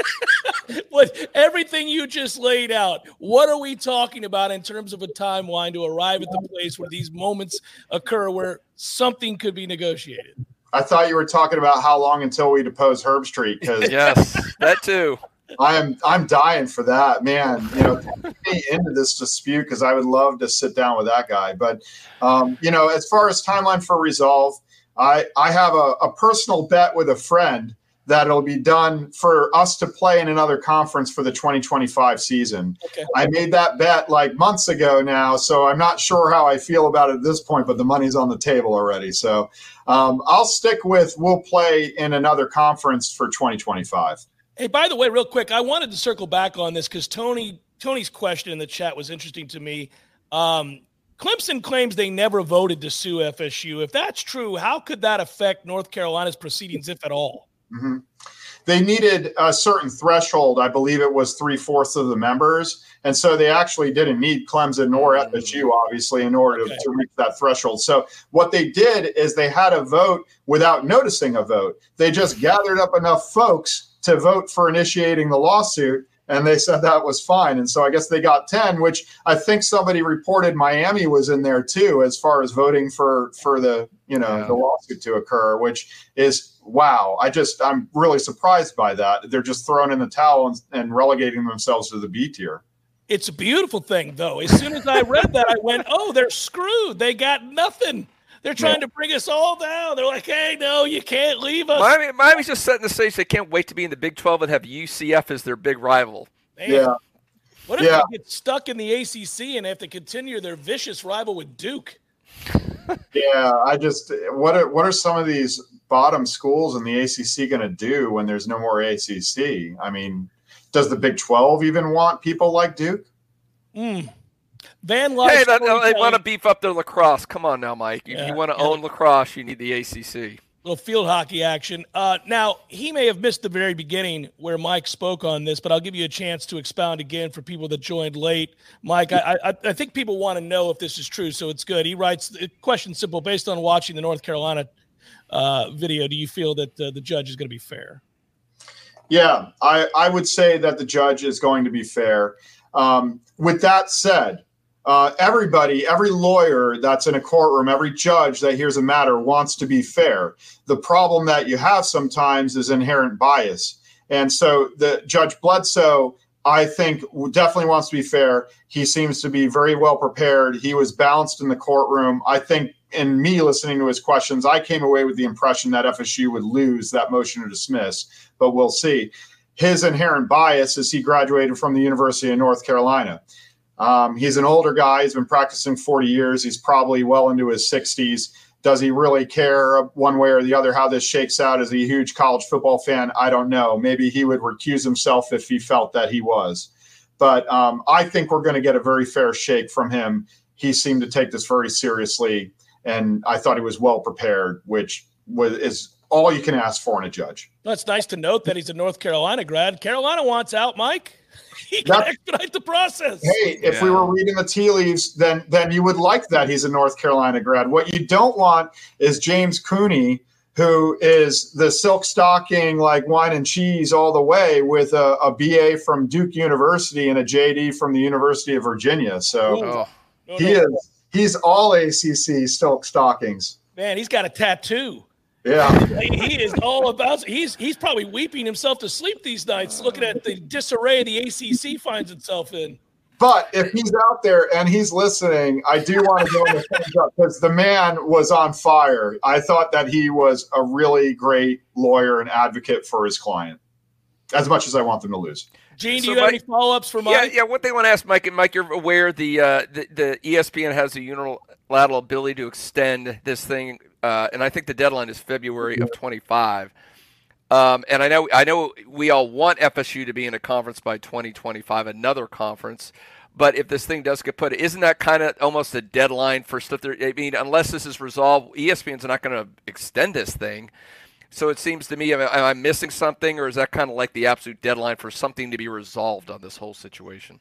Speaker 6: With everything you just laid out, what are we talking about in terms of a timeline to arrive at the place where these moments occur where something could be negotiated?
Speaker 8: I thought you were talking about how long until we depose Herbstreit. Because
Speaker 4: yes, that too.
Speaker 8: I'm I'm dying for that, man. You know, take me into this dispute because I would love to sit down with that guy. But um, you know, as far as timeline for resolve, I I have a, a personal bet with a friend that it'll be done for us to play in another conference for the twenty twenty-five season.
Speaker 6: Okay.
Speaker 8: I made that bet like months ago now, so I'm not sure how I feel about it at this point, but the money's on the table already. So um, I'll stick with we'll play in another conference for twenty twenty-five.
Speaker 6: Hey, by the way, real quick, I wanted to circle back on this because Tony Tony's question in the chat was interesting to me. Um, Clemson claims they never voted to sue F S U. If that's true, how could that affect North Carolina's proceedings, if at all?
Speaker 8: Mm-hmm. They needed a certain threshold. I believe it was three-fourths of the members. And so they actually didn't need Clemson nor F S U, obviously, in order
Speaker 6: Okay.
Speaker 8: to, to reach that threshold. So what they did is they had a vote without noticing a vote. They just gathered up enough folks to vote for initiating the lawsuit, and they said that was fine. And so I guess they got ten, which I think somebody reported Miami was in there too, as far as voting for, for the, you know,
Speaker 4: Yeah.
Speaker 8: the lawsuit to occur, which is, wow. I just, I'm really surprised by that. They're just throwing in the towel and, and relegating themselves to the B tier.
Speaker 6: It's a beautiful thing, though. As soon as I read that, I went, oh, they're screwed. They got nothing. They're trying
Speaker 8: Yeah.
Speaker 6: to bring us all down. They're like, hey, no, you can't leave us.
Speaker 4: Miami, Miami's just setting the stage. They can't wait to be in the Big twelve and have U C F as their big rival.
Speaker 6: Man,
Speaker 8: Yeah.
Speaker 6: what if
Speaker 8: Yeah.
Speaker 6: they get stuck in the A C C and have to continue their vicious rival with Duke?
Speaker 8: Yeah. I just, what are, what are some of these bottom schools in the A C C going to do when there's no more A C C? I mean, does the Big twelve even want people like Duke?
Speaker 6: Mm. Van Lodge.
Speaker 4: Hey, that, they
Speaker 6: storytelling-
Speaker 4: want to beef up their lacrosse. Come on now, Mike. If
Speaker 6: Yeah,
Speaker 4: you want to
Speaker 6: yeah.
Speaker 4: own lacrosse, you need the A C C.
Speaker 6: Little field hockey action. Uh, now, he may have missed the very beginning where Mike spoke on this, but I'll give you a chance to expound again for people that joined late. Mike, I, I, I think people want to know if this is true, so it's good. He writes, the question simple, based on watching the North Carolina uh, video, do you feel that uh, the judge is going to be fair?
Speaker 8: Yeah, I, I would say that the judge is going to be fair. Um, with that said, uh, everybody, every lawyer that's in a courtroom, every judge that hears a matter wants to be fair. The problem that you have sometimes is inherent bias. And so the Judge Bledsoe, I think, definitely wants to be fair. He seems to be very well prepared. He was balanced in the courtroom. I think in me listening to his questions, I came away with the impression that F S U would lose that motion to dismiss, but we'll see. His inherent bias is he graduated from the University of North Carolina. Um, he's an older guy. He's been practicing forty years. He's probably well into his sixties. Does he really care one way or the other how this shakes out? Is he a huge college football fan? I don't know. Maybe he would recuse himself if he felt that he was. But um, I think we're going to get a very fair shake from him. He seemed to take this very seriously, and I thought he was well prepared, which was, is all you can ask for in a judge.
Speaker 6: Well, it's nice to note that he's a North Carolina grad. Carolina wants out, Mike. He can
Speaker 8: That's-
Speaker 6: expedite the process.
Speaker 8: Hey, if
Speaker 4: Yeah.
Speaker 8: we were reading the tea leaves, then then you would like that he's a North Carolina grad. What you don't want is James Cooney, who is the silk stocking, like wine and cheese all the way, with a, a B A from Duke University and a J D from the University of Virginia. So
Speaker 4: Oh,
Speaker 6: No,
Speaker 8: he
Speaker 6: no.
Speaker 8: is he's all A C C silk stockings.
Speaker 6: Man, he's got a tattoo.
Speaker 8: Yeah.
Speaker 6: He he is all about. He's he's probably weeping himself to sleep these nights, looking at the disarray the A C C finds itself in.
Speaker 8: But if he's out there and he's listening, I do want to go in the thumbs up because the man was on fire. I thought that he was a really great lawyer and advocate for his client, as much as I want them to lose.
Speaker 6: Gene, do
Speaker 4: So
Speaker 6: you have
Speaker 4: Mike-
Speaker 6: any follow-ups for Mike?
Speaker 4: yeah, yeah. One thing I want to ask Mike, and Mike, you're aware the uh, the, the E S P N has a unilateral ability to extend this thing, uh, and I think the deadline is February of twenty-five. Um, and I know I know we all want F S U to be in a conference by twenty twenty-five, another conference. But if this thing does get put, isn't that kind of almost a deadline for stuff? There, I mean, unless this is resolved, E S P N's not going to extend this thing. So it seems to me, am I, am I missing something, or is that kind of like the absolute deadline for something to be resolved on this whole situation?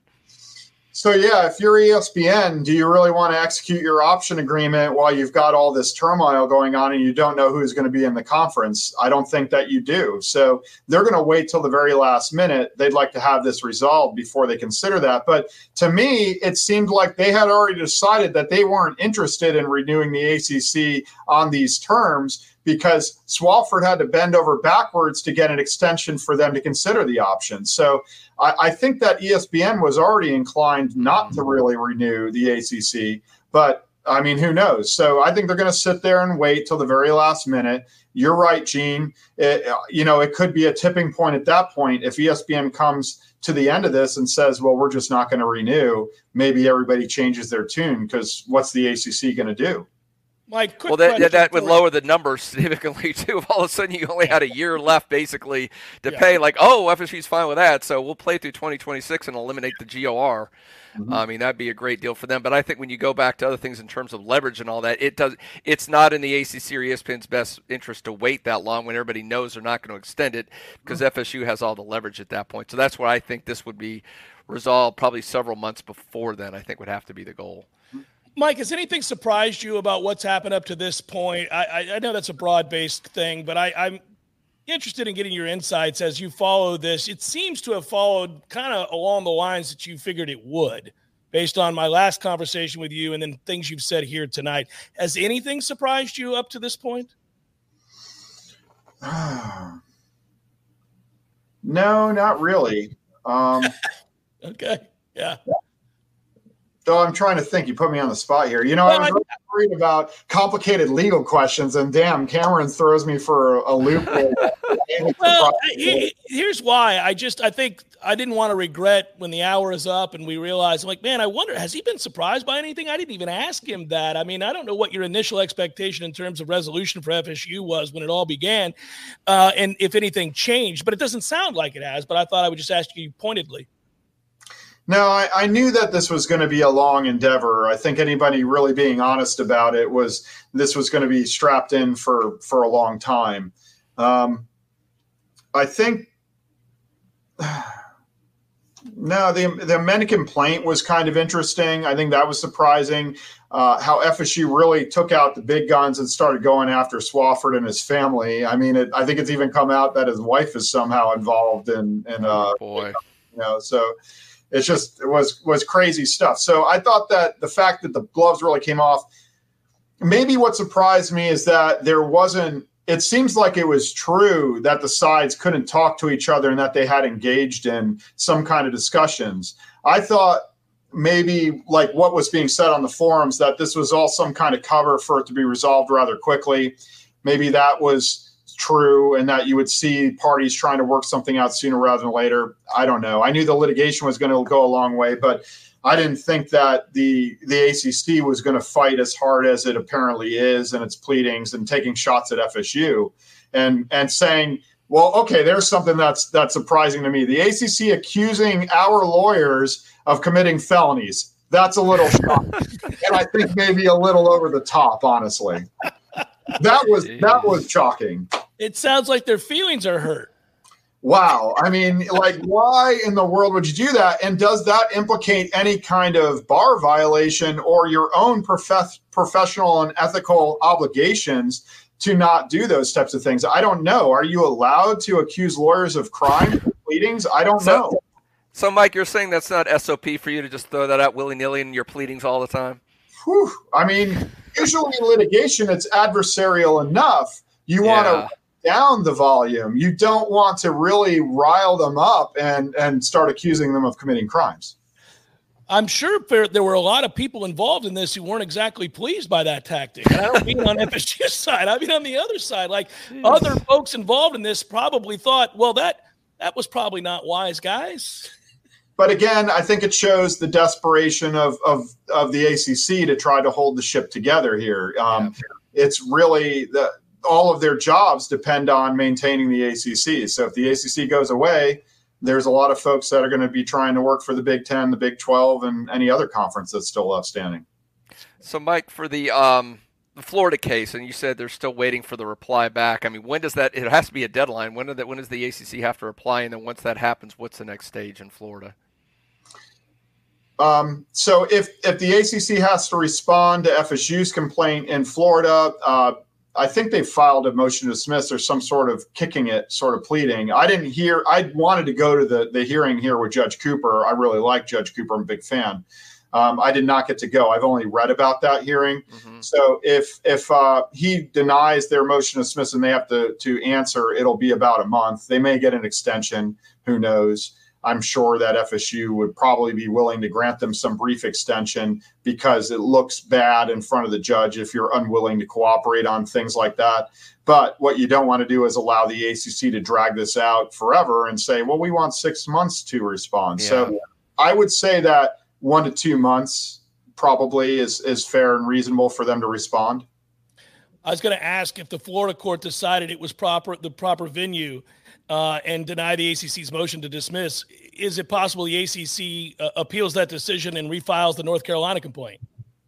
Speaker 8: So, yeah, if you're E S P N, do you really want to execute your option agreement while you've got all this turmoil going on and you don't know who's going to be in the conference? I don't think that you do. So they're going to wait till the very last minute. They'd like to have this resolved before they consider that. But to me, it seemed like they had already decided that they weren't interested in renewing the A C C on these terms, because Swofford had to bend over backwards to get an extension for them to consider the option. So I, I think that E S P N was already inclined not to really renew the A C C. But I mean, who knows? So I think they're going to sit there and wait till the very last minute. You're right, Gene. It, you know, it could be a tipping point at that point. If E S P N comes to the end of this and says, well, we're just not going to renew, maybe everybody changes their tune, because what's the A C C going to do?
Speaker 6: Mike,
Speaker 4: well, that, that would lower the numbers significantly, too. If all of a sudden you only had a year left, basically, to yeah. pay, like, oh, F S U's fine with that, so we'll play through twenty twenty-six and eliminate the G O R. Mm-hmm. I mean, that'd be a great deal for them. But I think when you go back to other things in terms of leverage and all that, it does. It's not in the A C C or E S P N's best interest to wait that long when everybody knows they're not going to extend it, because mm-hmm. F S U has all the leverage at that point. So that's where I think this would be resolved probably several months before then, I think would have to be the goal.
Speaker 6: Mike, has anything surprised you about what's happened up to this point? I, I, I know that's a broad-based thing, but I, I'm interested in getting your insights as you follow this. It seems to have followed kind of along the lines that you figured it would, based on my last conversation with you and then things you've said here tonight. Has anything surprised you up to this point?
Speaker 8: No, not really. Um,
Speaker 6: okay, yeah.
Speaker 8: So I'm trying to think. You put me on the spot here. You know, well, I was really worried about complicated legal questions, and damn, Cameron throws me for a, a loop.
Speaker 6: Well, he, here's why. I just, I think I didn't want to regret when the hour is up and we realized, I'm like, man, I wonder, has he been surprised by anything? I didn't even ask him that. I mean, I don't know what your initial expectation in terms of resolution for F S U was when it all began, uh, and if anything changed, but it doesn't sound like it has, but I thought I would just ask you pointedly.
Speaker 8: No, I, I knew that this was going to be a long endeavor. I think anybody really being honest about it was this was going to be strapped in for, for a long time. Um, I think no, the the amended complaint was kind of interesting. I think that was surprising. Uh, how F S U really took out the big guns and started going after Swofford and his family. I mean, it, I think it's even come out that his wife is somehow involved in in uh,
Speaker 4: oh boy,
Speaker 8: you know, so. It's just, it was, was crazy stuff. So I thought that the fact that the gloves really came off, maybe what surprised me is that there wasn't, it seems like it was true that the sides couldn't talk to each other and that they had engaged in some kind of discussions. I thought maybe like what was being said on the forums, that this was all some kind of cover for it to be resolved rather quickly. Maybe that was true, and that you would see parties trying to work something out sooner rather than later. I don't know. I knew the litigation was going to go a long way, but I didn't think that the the A C C was going to fight as hard as it apparently is in its pleadings and taking shots at F S U and and saying, well, okay, there's something that's that's surprising to me. The A C C accusing our lawyers of committing felonies. That's a little shocking. And I think maybe a little over the top, honestly. That was Jeez. that was shocking.
Speaker 6: It sounds like their feelings are hurt.
Speaker 8: Wow. I mean, like, why in the world would you do that? And does that implicate any kind of bar violation or your own prof- professional and ethical obligations to not do those types of things? I don't know. Are you allowed to accuse lawyers of crime pleadings? I don't
Speaker 4: so,
Speaker 8: know.
Speaker 4: So, Mike, you're saying that's not S O P for you to just throw that out willy-nilly in your pleadings all the time?
Speaker 8: Whew. I mean, usually in litigation, it's adversarial enough. You
Speaker 4: yeah.
Speaker 8: want to down the volume. You don't want to really rile them up and, and start accusing them of committing crimes.
Speaker 6: I'm sure there, there were a lot of people involved in this who weren't exactly pleased by that tactic. And I don't mean on F S U's side. I mean on the other side. Like other folks involved in this probably thought, well, that that was probably not wise, guys.
Speaker 8: But again, I think it shows the desperation of of, of the A C C to try to hold the ship together here. Um, yeah. It's really the all of their jobs depend on maintaining the A C C. So if the A C C goes away, there's a lot of folks that are going to be trying to work for the Big Ten, the Big twelve, and any other conference that's still outstanding.
Speaker 4: So, Mike, for the um, the Florida case, and you said they're still waiting for the reply back. I mean, when does that – it has to be a deadline. When, that, when does the A C C have to reply? And then once that happens, what's the next stage in Florida?
Speaker 8: Um, so if, if the A C C has to respond to F S U's complaint in Florida, uh, I think they filed a motion to dismiss or some sort of kicking it sort of pleading. I didn't hear, I wanted to go to the, the hearing here with Judge Cooper. I really like Judge Cooper. I'm a big fan. Um, I did not get to go. I've only read about that hearing. Mm-hmm. So if, if uh, he denies their motion to dismiss and they have to, to answer, it'll be about a month. They may get an extension. Who knows? I'm sure that F S U would probably be willing to grant them some brief extension because it looks bad in front of the judge if you're unwilling to cooperate on things like that. But what you don't want to do is allow the A C C to drag this out forever and say, well, we want six months to respond. Yeah. So I would say that one to two months probably is, is fair and reasonable for them to respond.
Speaker 6: I was going to ask if the Florida court decided it was proper, the proper venue uh, and deny the A C C's motion to dismiss. Is it possible the A C C uh, appeals that decision and refiles the North Carolina complaint?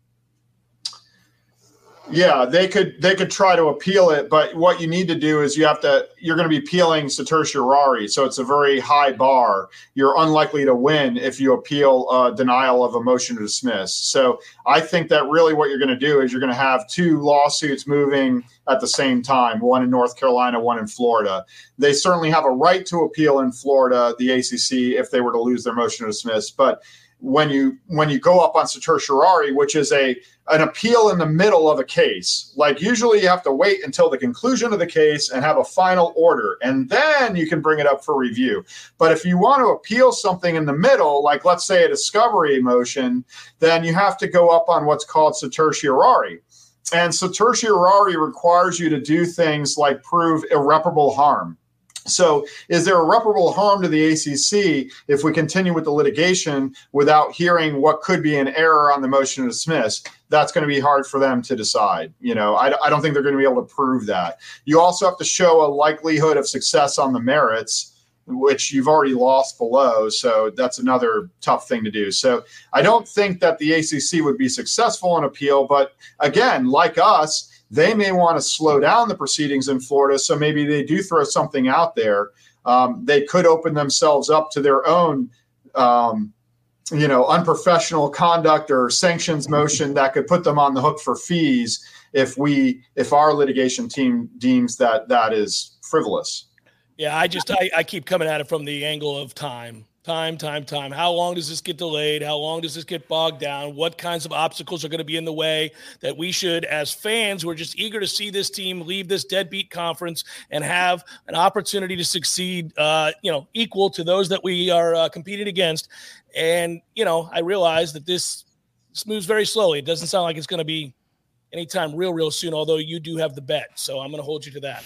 Speaker 8: Yeah, they could they could try to appeal it, but what you need to do is you have to you're going to be appealing certiorari, so it's a very high bar. You're unlikely to win if you appeal uh, denial of a motion to dismiss. So I think that really what you're going to do is you're going to have two lawsuits moving at the same time, one in North Carolina, one in Florida. They certainly have a right to appeal in Florida, the A C C, if they were to lose their motion to dismiss, but when you when you go up on certiorari, which is a an appeal in the middle of a case, like usually you have to wait until the conclusion of the case and have a final order, and then you can bring it up for review. But if you want to appeal something in the middle, like let's say a discovery motion, then you have to go up on what's called certiorari. And certiorari requires you to do things like prove irreparable harm. So is there irreparable harm to the A C C if we continue with the litigation without hearing what could be an error on the motion to dismiss? That's going to be hard for them to decide. You know, I, I don't think they're going to be able to prove that. You also have to show a likelihood of success on the merits, which you've already lost below. So that's another tough thing to do. So I don't think that the A C C would be successful in appeal. But again, like us, they may want to slow down the proceedings in Florida, so maybe they do throw something out there. Um, they could open themselves up to their own, um, you know, unprofessional conduct or sanctions motion that could put them on the hook for fees if we, if our litigation team deems that that is frivolous.
Speaker 6: Yeah, I just I, I keep coming at it from the angle of time. Time, time, time. How long does this get delayed? How long does this get bogged down? What kinds of obstacles are going to be in the way that we should, as fans who are just eager to see this team leave this deadbeat conference and have an opportunity to succeed, uh, you know, equal to those that we are uh, competing against? And, you know, I realize that this, this moves very slowly. It doesn't sound like it's going to be anytime real, real soon, although you do have the bet. So I'm going to hold you to that.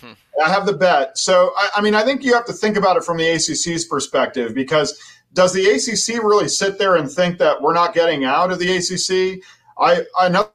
Speaker 8: I have the bet. So, I, I mean, I think you have to think about it from the A C C's perspective, because does the A C C really sit there and think that we're not getting out of the A C C? I, I know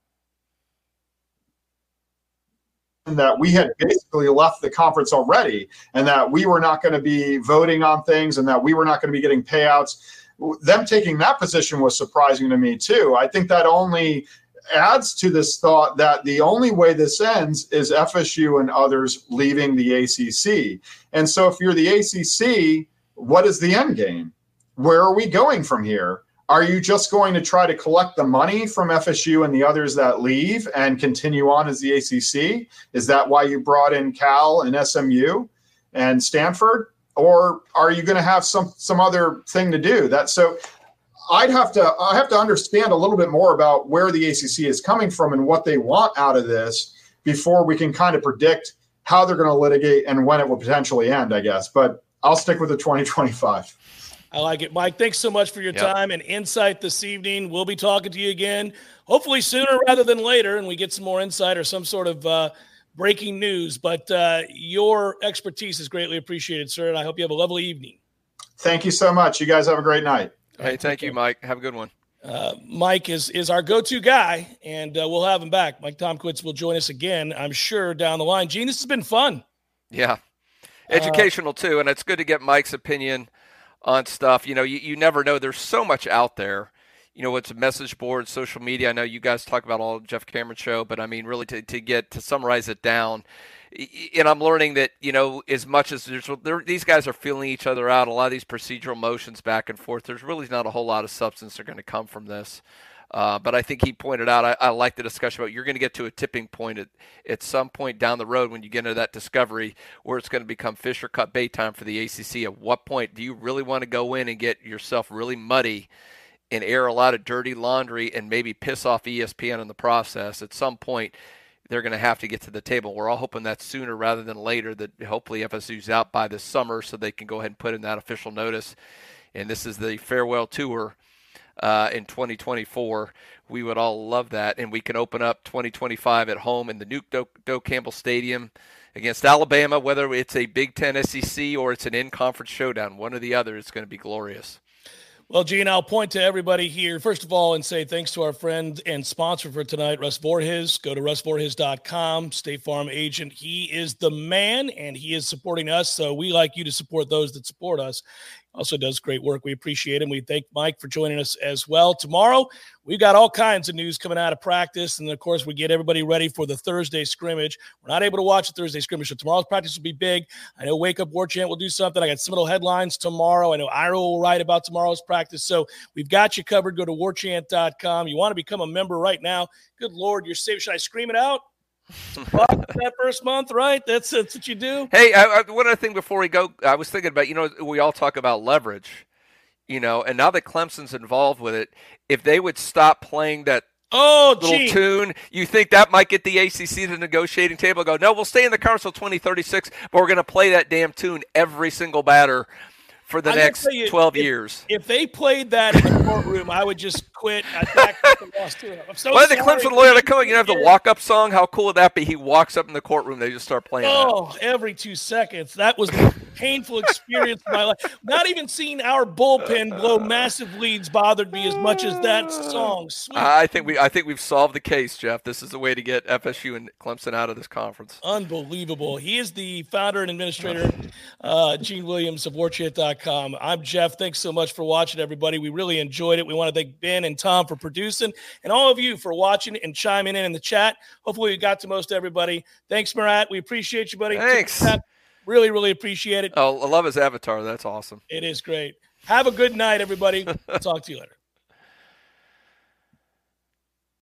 Speaker 8: that we had basically left the conference already and that we were not going to be voting on things and that we were not going to be getting payouts. Them taking that position was surprising to me too. I think that only adds to this thought that the only way this ends is F S U and others leaving the A C C. And so if you're the A C C, what is the end game? Where are we going from here? Are you just going to try to collect the money from F S U and the others that leave and continue on as the A C C? Is that why you brought in Cal and S M U and Stanford? Or are you going to have some some other thing to do? That so I'd have to I have to understand a little bit more about where the A C C is coming from and what they want out of this before we can kind of predict how they're going to litigate and when it will potentially end, I guess. But I'll stick with the twenty twenty-five.
Speaker 6: I like it. Mike, thanks so much for your
Speaker 4: Yep.
Speaker 6: time and insight this evening. We'll be talking to you again, hopefully sooner rather than later, and we get some more insight or some sort of uh, breaking news. But uh, your expertise is greatly appreciated, sir, and I hope you have a lovely evening.
Speaker 8: Thank you so much. You guys have a great night.
Speaker 4: Hey, thank you, Mike. Have a good one.
Speaker 6: Uh, Mike is is our go-to guy, and uh, we'll have him back. Mike Tomkowitz will join us again, I'm sure, down the line. Gene, this has been fun.
Speaker 4: Yeah. Educational, too, and it's good to get Mike's opinion on stuff. You know, you, you never know. There's so much out there. You know, it's a message board, social media. I know you guys talk about all Jeff Cameron show, but I mean, really to, to get to summarize it down. And I'm learning that, you know, as much as there's, these guys are feeling each other out, a lot of these procedural motions back and forth, there's really not a whole lot of substance that are going to come from this. Uh, but I think he pointed out, I, I like the discussion about you're going to get to a tipping point at, at some point down the road when you get into that discovery where it's going to become fish or cut bait time for the A C C. At what point do you really want to go in and get yourself really muddy and air a lot of dirty laundry and maybe piss off E S P N in the process? At some point, they're going to have to get to the table. We're all hoping that sooner rather than later, that hopefully F S U's out by this summer so they can go ahead and put in that official notice. And this is the farewell tour uh, in twenty twenty-four. We would all love that. And we can open up twenty twenty-five at home in the Nuke Doe, Doe Campbell Stadium against Alabama, whether it's a Big Ten S E C or it's an in-conference showdown. One or the other is going to be glorious.
Speaker 6: Well, Gene, I'll point to everybody here, first of all, and say thanks to our friend and sponsor for tonight, Russ Vorhiz. Go to russ vorhiz dot com, State Farm agent. He is the man, and he is supporting us, so we like you to support those that support us. Also does great work. We appreciate him. We thank Mike for joining us as well. Tomorrow, we've got all kinds of news coming out of practice, and, of course, we get everybody ready for the Thursday scrimmage. We're not able to watch the Thursday scrimmage, so tomorrow's practice will be big. I know Wake Up War Chant will do something. I got Seminole headlines tomorrow. I know Ira will write about tomorrow's practice, so we've got you covered. Go to war chant dot com. You want to become a member right now. Good Lord, you're safe. Should I scream it out? That first month, right? That's, that's what you do.
Speaker 4: Hey, I, I, one other thing before we go, I was thinking about, you know, we all talk about leverage, you know, and now that Clemson's involved with it, if they would stop playing that
Speaker 6: oh,
Speaker 4: little
Speaker 6: gee.
Speaker 4: tune, you think that might get the A C C to the negotiating table? Go, no, we'll stay in the conference till twenty thirty-six, but we're going to play that damn tune every single batter for the
Speaker 6: I'm
Speaker 4: next
Speaker 6: you,
Speaker 4: twelve
Speaker 6: if,
Speaker 4: years.
Speaker 6: If they played that in the courtroom, I would just quit. I lost to I'm so
Speaker 4: well, the
Speaker 6: sorry.
Speaker 4: Clemson lawyer, they come, you know, have the walk-up song. How cool would that be? He walks up in the courtroom, they just start playing
Speaker 6: Oh,
Speaker 4: that.
Speaker 6: every two seconds. That was the painful experience of my life. Not even seeing our bullpen blow massive leads bothered me as much as that song. Sweet.
Speaker 4: I think we, I think we've solved the case, Jeff. This is the way to get F S U and Clemson out of this conference.
Speaker 6: Unbelievable. He is the founder and administrator, uh, Gene Williams of war chant dot com. I'm Jeff. Thanks so much for watching, everybody. We really enjoyed it. We want to thank Ben and Tom for producing, and all of you for watching and chiming in in the chat. Hopefully we got to most everybody. Thanks, Murat. We appreciate you, buddy.
Speaker 4: Thanks.
Speaker 6: Really, really appreciate it.
Speaker 4: Oh, I love his avatar. That's awesome.
Speaker 6: It is great. Have a good night, everybody. Talk to you later.